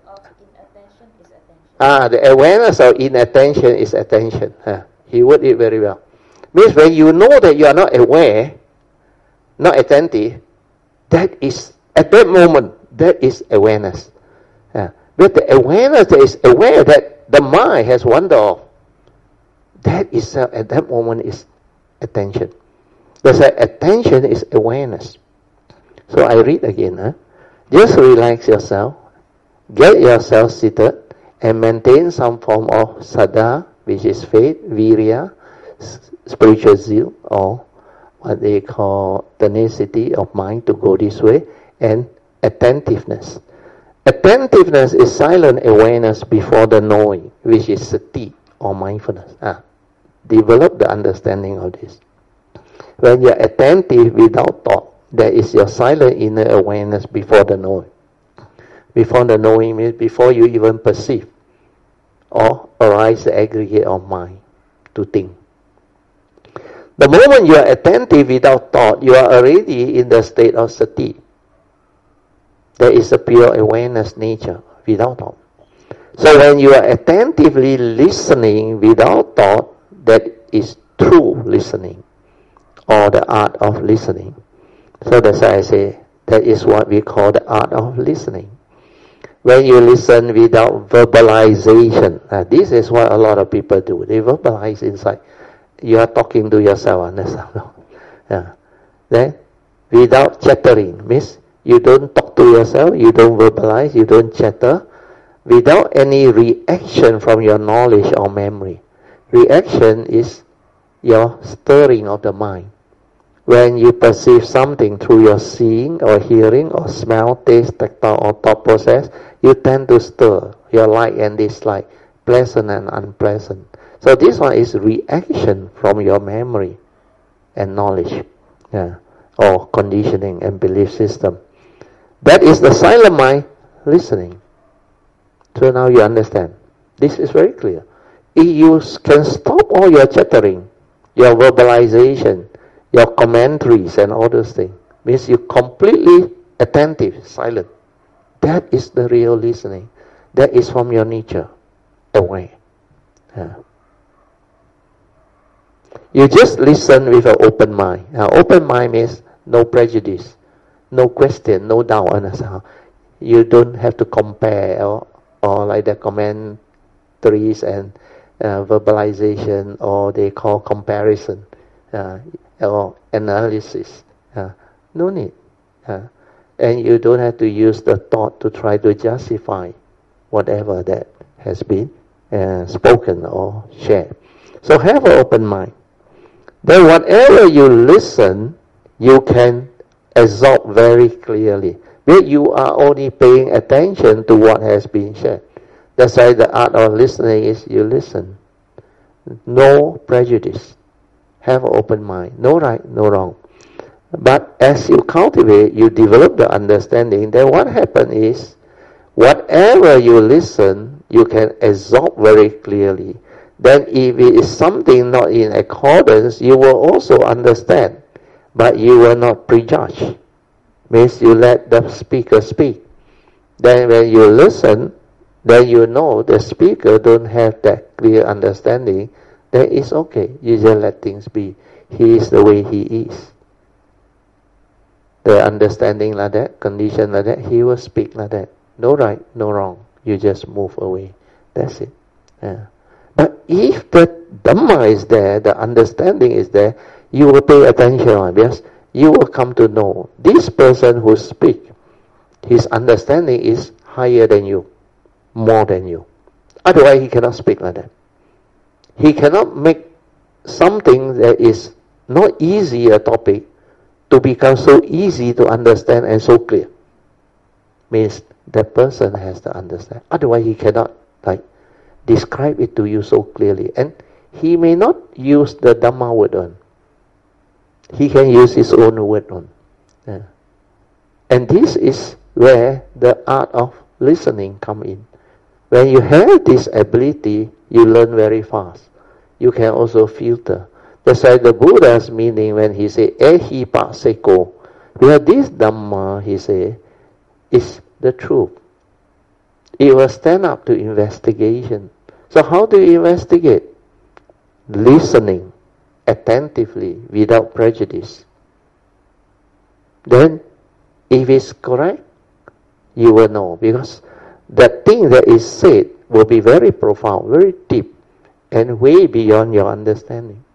Ah, the awareness of inattention is attention. Uh, he worded it very well. Means when you know that you are not aware, not attentive, that is, at that moment, that is awareness. Uh, but the awareness that is aware that the mind has wandered off, that is, uh, at that moment, is attention. That's why attention is awareness. So I read again. Huh? Just relax yourself, get yourself seated, and maintain some form of sada, which is faith, virya, spiritual zeal, or what they call tenacity of mind to go this way, and attentiveness. Attentiveness is silent awareness before the knowing, which is sati, or mindfulness. Ah, develop the understanding of this. When you are attentive without thought, that is your silent inner awareness before the knowing. Before the knowing means before you even perceive or arise the aggregate of mind to think. The moment you are attentive without thought, you are already in the state of sati. That is a pure awareness nature without thought. So when you are attentively listening without thought, that is true listening, or the art of listening. So that's why I say that is what we call the art of listening. When you listen without verbalization, uh, this is what a lot of people do. They verbalize inside. You are talking to yourself, understand? Yeah. Then, without chattering, means you don't talk to yourself, you don't verbalize, you don't chatter, without any reaction from your knowledge or memory. Reaction is your stirring of the mind. When you perceive something through your seeing or hearing or smell, taste, tactile or thought process, you tend to stir your like and dislike, pleasant and unpleasant. So this one is reaction from your memory and knowledge, yeah, or conditioning and belief system. That is the silent mind listening. So now you understand. This is very clear. If you can stop all your chattering, your verbalization, your commentaries and all those things, means you completely attentive, silent. That is the real listening. That is from your nature, away. Yeah. You just listen with an open mind. Now, open mind means no prejudice, no question, no doubt. And you don't have to compare or, or like the commentaries and uh, verbalization, or they call comparison. Uh, or analysis. Uh, no need. Uh, and you don't have to use the thought to try to justify whatever that has been uh, spoken or shared. So have an open mind. Then whatever you listen, you can absorb very clearly. But you are only paying attention to what has been shared. That's why the art of listening is you listen. No prejudice. Have an open mind. No right, no wrong. But as you cultivate, you develop the understanding, then what happens is, whatever you listen, you can absorb very clearly. Then if it is something not in accordance, you will also understand. But you will not prejudge. Means you let the speaker speak. Then when you listen, then you know the speaker don't have that clear understanding. Then it's okay. You just let things be. He is the way he is. The understanding like that, condition like that, he will speak like that. No right, no wrong. You just move away. That's it. Yeah. But if the Dhamma is there, the understanding is there, you will pay attention on, because you will come to know this person who speaks, his understanding is higher than you, more than you. Otherwise, he cannot speak like that. He cannot make something that is not easy a topic to become so easy to understand and so clear. Means that person has to understand. Otherwise, he cannot like describe it to you so clearly. And he may not use the Dhamma word on. He can use his own word on. Yeah. And this is where the art of listening come in. When you have this ability, you learn very fast. You can also filter. That's why the Buddha's meaning when he say ehi paseko, because this Dhamma, he say, is the truth. It will stand up to investigation. So how do you investigate? Listening attentively without prejudice. Then, if it's correct, you will know, because the thing that is said will be very profound, very deep, and way beyond your understanding.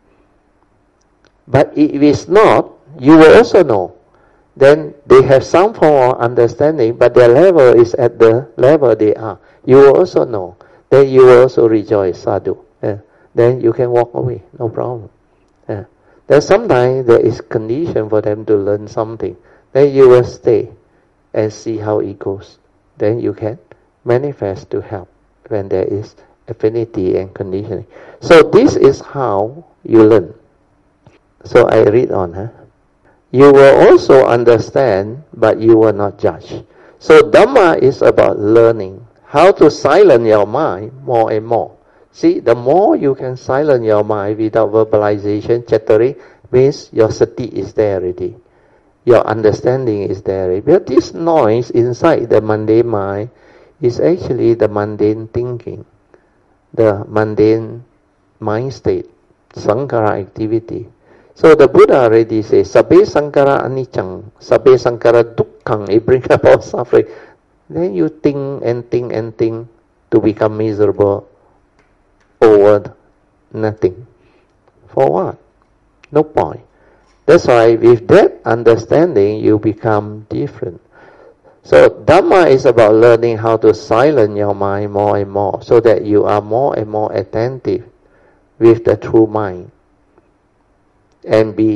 But if it's not, you will also know. Then they have some form of understanding, but their level is at the level they are. You will also know. Then you will also rejoice, sadhu. Yeah. Then you can walk away, no problem. Yeah. Then sometimes there is condition for them to learn something. Then you will stay and see how it goes. Then you can manifest to help when there is affinity and conditioning. So this is how you learn. So I read on. Huh? You will also understand, but you will not judge. So Dhamma is about learning how to silence your mind more and more. See, the more you can silence your mind without verbalization, chattering, means your sati is there already. Your understanding is there already. But this noise inside the mundane mind is actually the mundane thinking, the mundane mind state, sankhara activity. So the Buddha already says, Sabbe sankhara anicca, sabbe sankhara dukkhang, it brings about suffering. Then you think and think and think to become miserable over nothing. For what? No point. That's why with that understanding, you become different. So Dhamma is about learning how to silence your mind more and more, so that you are more and more attentive with the true mind, and be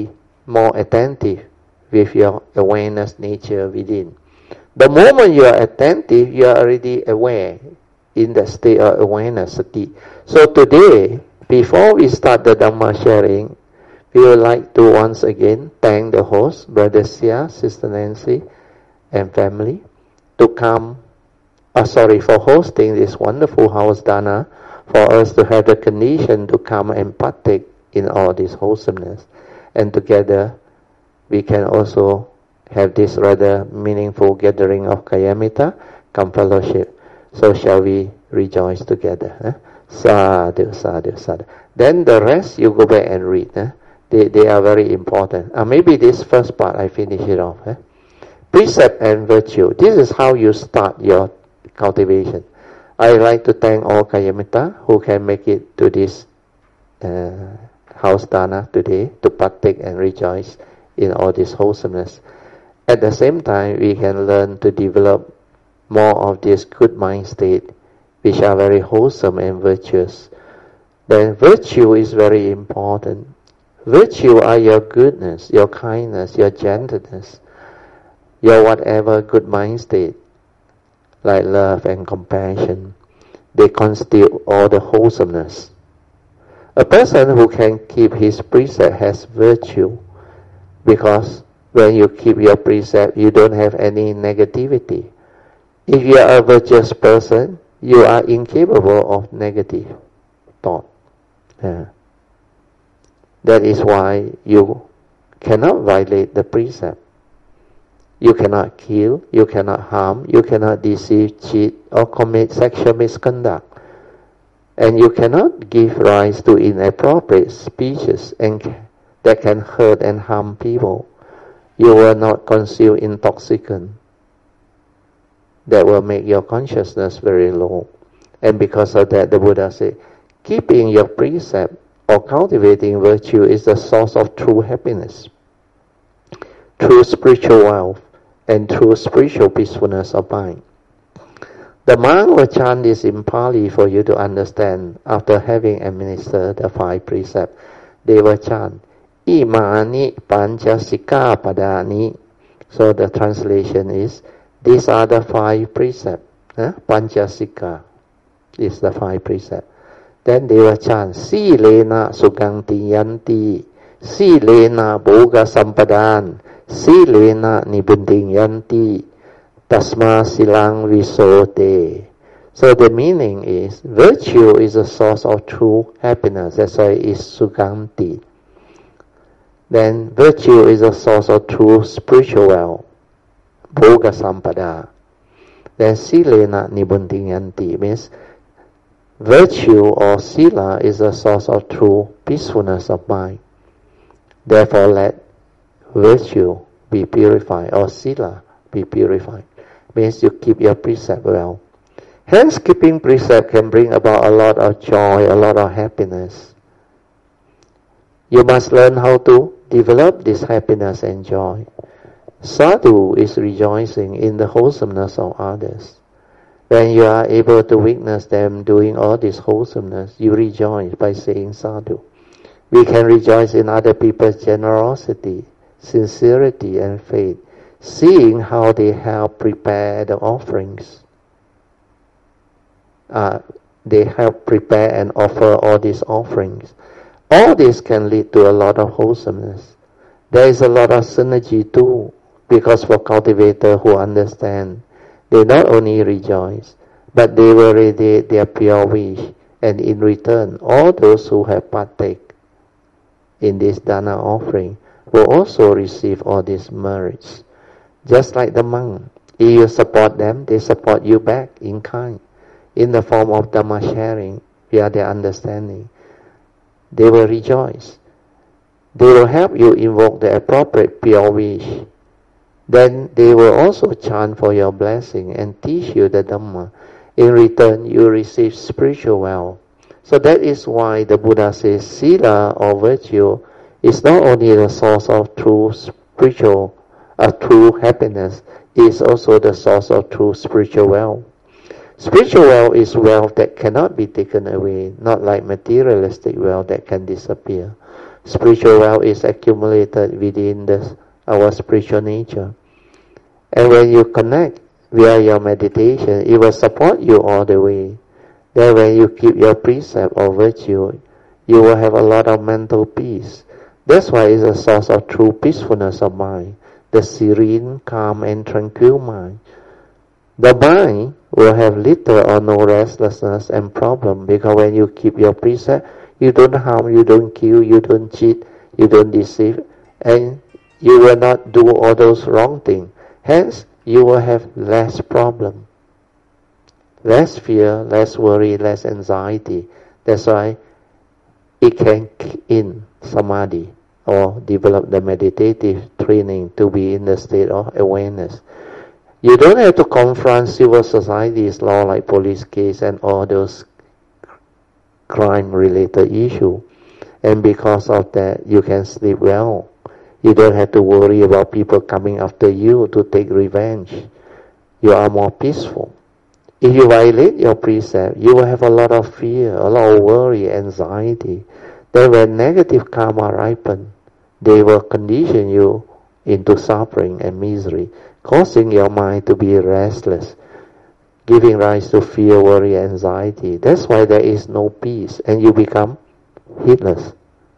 more attentive with your awareness nature within. The moment you are attentive, you are already aware in the state of awareness, sati. So today, before we start the Dhamma sharing, we would like to once again thank the host, Brother Sia, Sister Nancy, and family, to come, uh, sorry, for hosting this wonderful house dana, for us to have the condition to come and partake in all this wholesomeness. And together, we can also have this rather meaningful gathering of Kayamita, come fellowship. So shall we rejoice together? Eh? Sadhu, sadhu, sadhu. Then the rest you go back and read. Eh? They, they are very important. Uh, maybe this first part I finish it off. Eh? Precept and virtue. This is how you start your cultivation. I like to thank all Kayamita who can make it to this uh, house dana today to partake and rejoice in all this wholesomeness. At the same time, we can learn to develop more of this good mind state, which are very wholesome and virtuous. Then virtue is very important. Virtue are your goodness, your kindness, your gentleness, your whatever good mind state, like love and compassion. They constitute all the wholesomeness. A person who can keep his precept has virtue, because when you keep your precept, you don't have any negativity. If you are a virtuous person, you are incapable of negative thought. Yeah. That is why you cannot violate the precept. You cannot kill, you cannot harm, you cannot deceive, cheat, or commit sexual misconduct. And you cannot give rise to inappropriate speeches and that can hurt and harm people. You will not consume intoxicant that will make your consciousness very low. And because of that, the Buddha said, keeping your precept or cultivating virtue is the source of true happiness, true spiritual wealth, and true spiritual peacefulness of mind. The monk will chant this in Pali for you to understand after having administered the five precepts. They will chant, Imani Panchasika Padani. So the translation is, these are the five precepts. Eh? Panchasika is the five precepts. Then they will chant, Silena Suganti Yanti, Silena Bhoga Sampadan, Silena Nibunding Yanti, Tasma Silang Visote. So the meaning is, virtue is a source of true happiness. That's why it is Suganti. Then virtue is a source of true spiritual wealth, Bhoga Sampada. Then Silena Nibundinyanti means virtue or sila is a source of true peacefulness of mind. Therefore let virtue be purified, or sila be purified. Means you keep your precept well. Hence keeping precept can bring about a lot of joy, a lot of happiness. You must learn how to develop this happiness and joy. Sadhu is rejoicing in the wholesomeness of others. When you are able to witness them doing all this wholesomeness, you rejoice by saying sadhu. We can rejoice in other people's generosity, sincerity, and faith, seeing how they help prepare the offerings. Uh, they help prepare and offer all these offerings. All this can lead to a lot of wholesomeness. There is a lot of synergy too, because for cultivators who understand, they not only rejoice, but they will radiate their pure wish, and in return, all those who have partake in this dana offering will also receive all these merits. Just like the monk, if you support them, they support you back in kind, in the form of Dhamma sharing, via their understanding. They will rejoice. They will help you invoke the appropriate pure wish. Then they will also chant for your blessing and teach you the Dhamma. In return, you receive spiritual wealth. So that is why the Buddha says sila or virtue is not only the source of true spiritual, uh, true happiness, it is also the source of true spiritual wealth. Spiritual wealth is wealth that cannot be taken away, not like materialistic wealth that can disappear. spiritual wealth is accumulated within the, our spiritual nature. And when you connect via your meditation, it will support you all the way. Then when you keep your precept or virtue, you will have a lot of mental peace. That's why it's a source of true peacefulness of mind, the serene, calm and tranquil mind. The mind will have little or no restlessness and problem, because when you keep your precept, you don't harm, you don't kill, you don't cheat, you don't deceive, and you will not do all those wrong things. Hence, you will have less problem, less fear, less worry, less anxiety. That's why it can kick in samadhi or develop the meditative training to be in the state of awareness. You don't have to confront civil society's law like police case and all those crime-related issues. And because of that, you can sleep well. You don't have to worry about people coming after you to take revenge. You are more peaceful. If you violate your precept, you will have a lot of fear, a lot of worry, anxiety. Then when negative karma ripen, they will condition you into suffering and misery, causing your mind to be restless, giving rise to fear, worry, anxiety. That's why there is no peace, and you become heedless.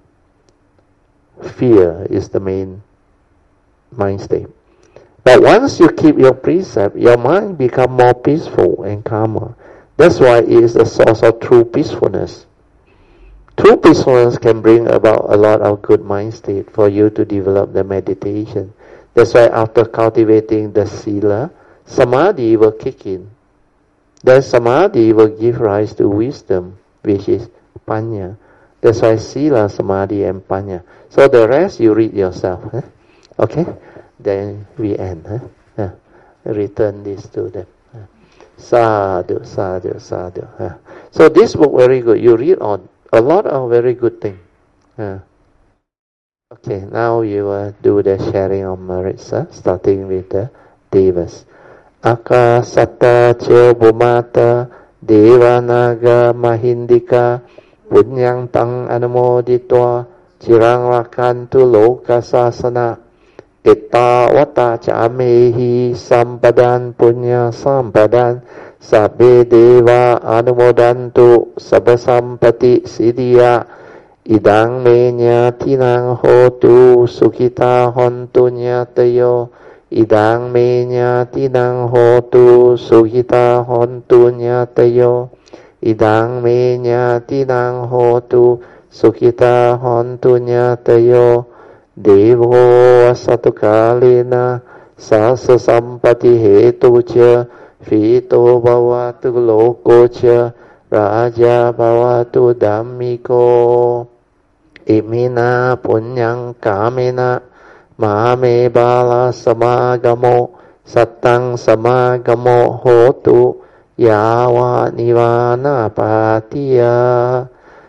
Fear is the main mind state. But once you keep your precept, your mind becomes more peaceful and calmer. That's why it is the source of true peacefulness. True peacefulness can bring about a lot of good mind state for you to develop the meditation. That's why after cultivating the sila, samadhi will kick in. Then samadhi will give rise to wisdom, which is panya. That's why sila, samadhi and panya. So the rest you read yourself. Huh? Okay? Then we end. Huh? Yeah. Return this to them. Huh? Sadhu, sadhu, sadhu. Huh? So this book very good. You read on a lot of very good things. Huh? Okay, now you will do the sharing of merits, huh? Starting with the devas. Akasata ce bhumata devanaga mahindika punyang tang anumoditwa cirang lakantu lokasasana etta vata camehi sampadan punya sampadan sabbe deva anumodantu sabbasampati siddhya idang menya tinang hotu sukita hontu nyatayo idang menya tinang hotu sukita hontu nyatayo idang menya tinang hotu sukita hontu nyatayo devo satu kalina sasa sampati hetu cha fito bhavatu loko cha raja bhavatu dhammiko imina punyang kamena mahame bala samagamo satang samagamo hotu yawa nivana patiya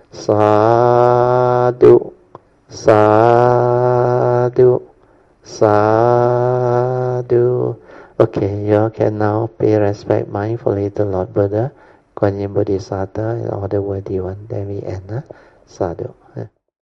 sadhu sadhu sadhu. Okay, you can now pay respect mindfully to Lord Buddha, Kuan Yin Bodhisattva, and all the worthy ones. Then we end. Huh? Sadhu.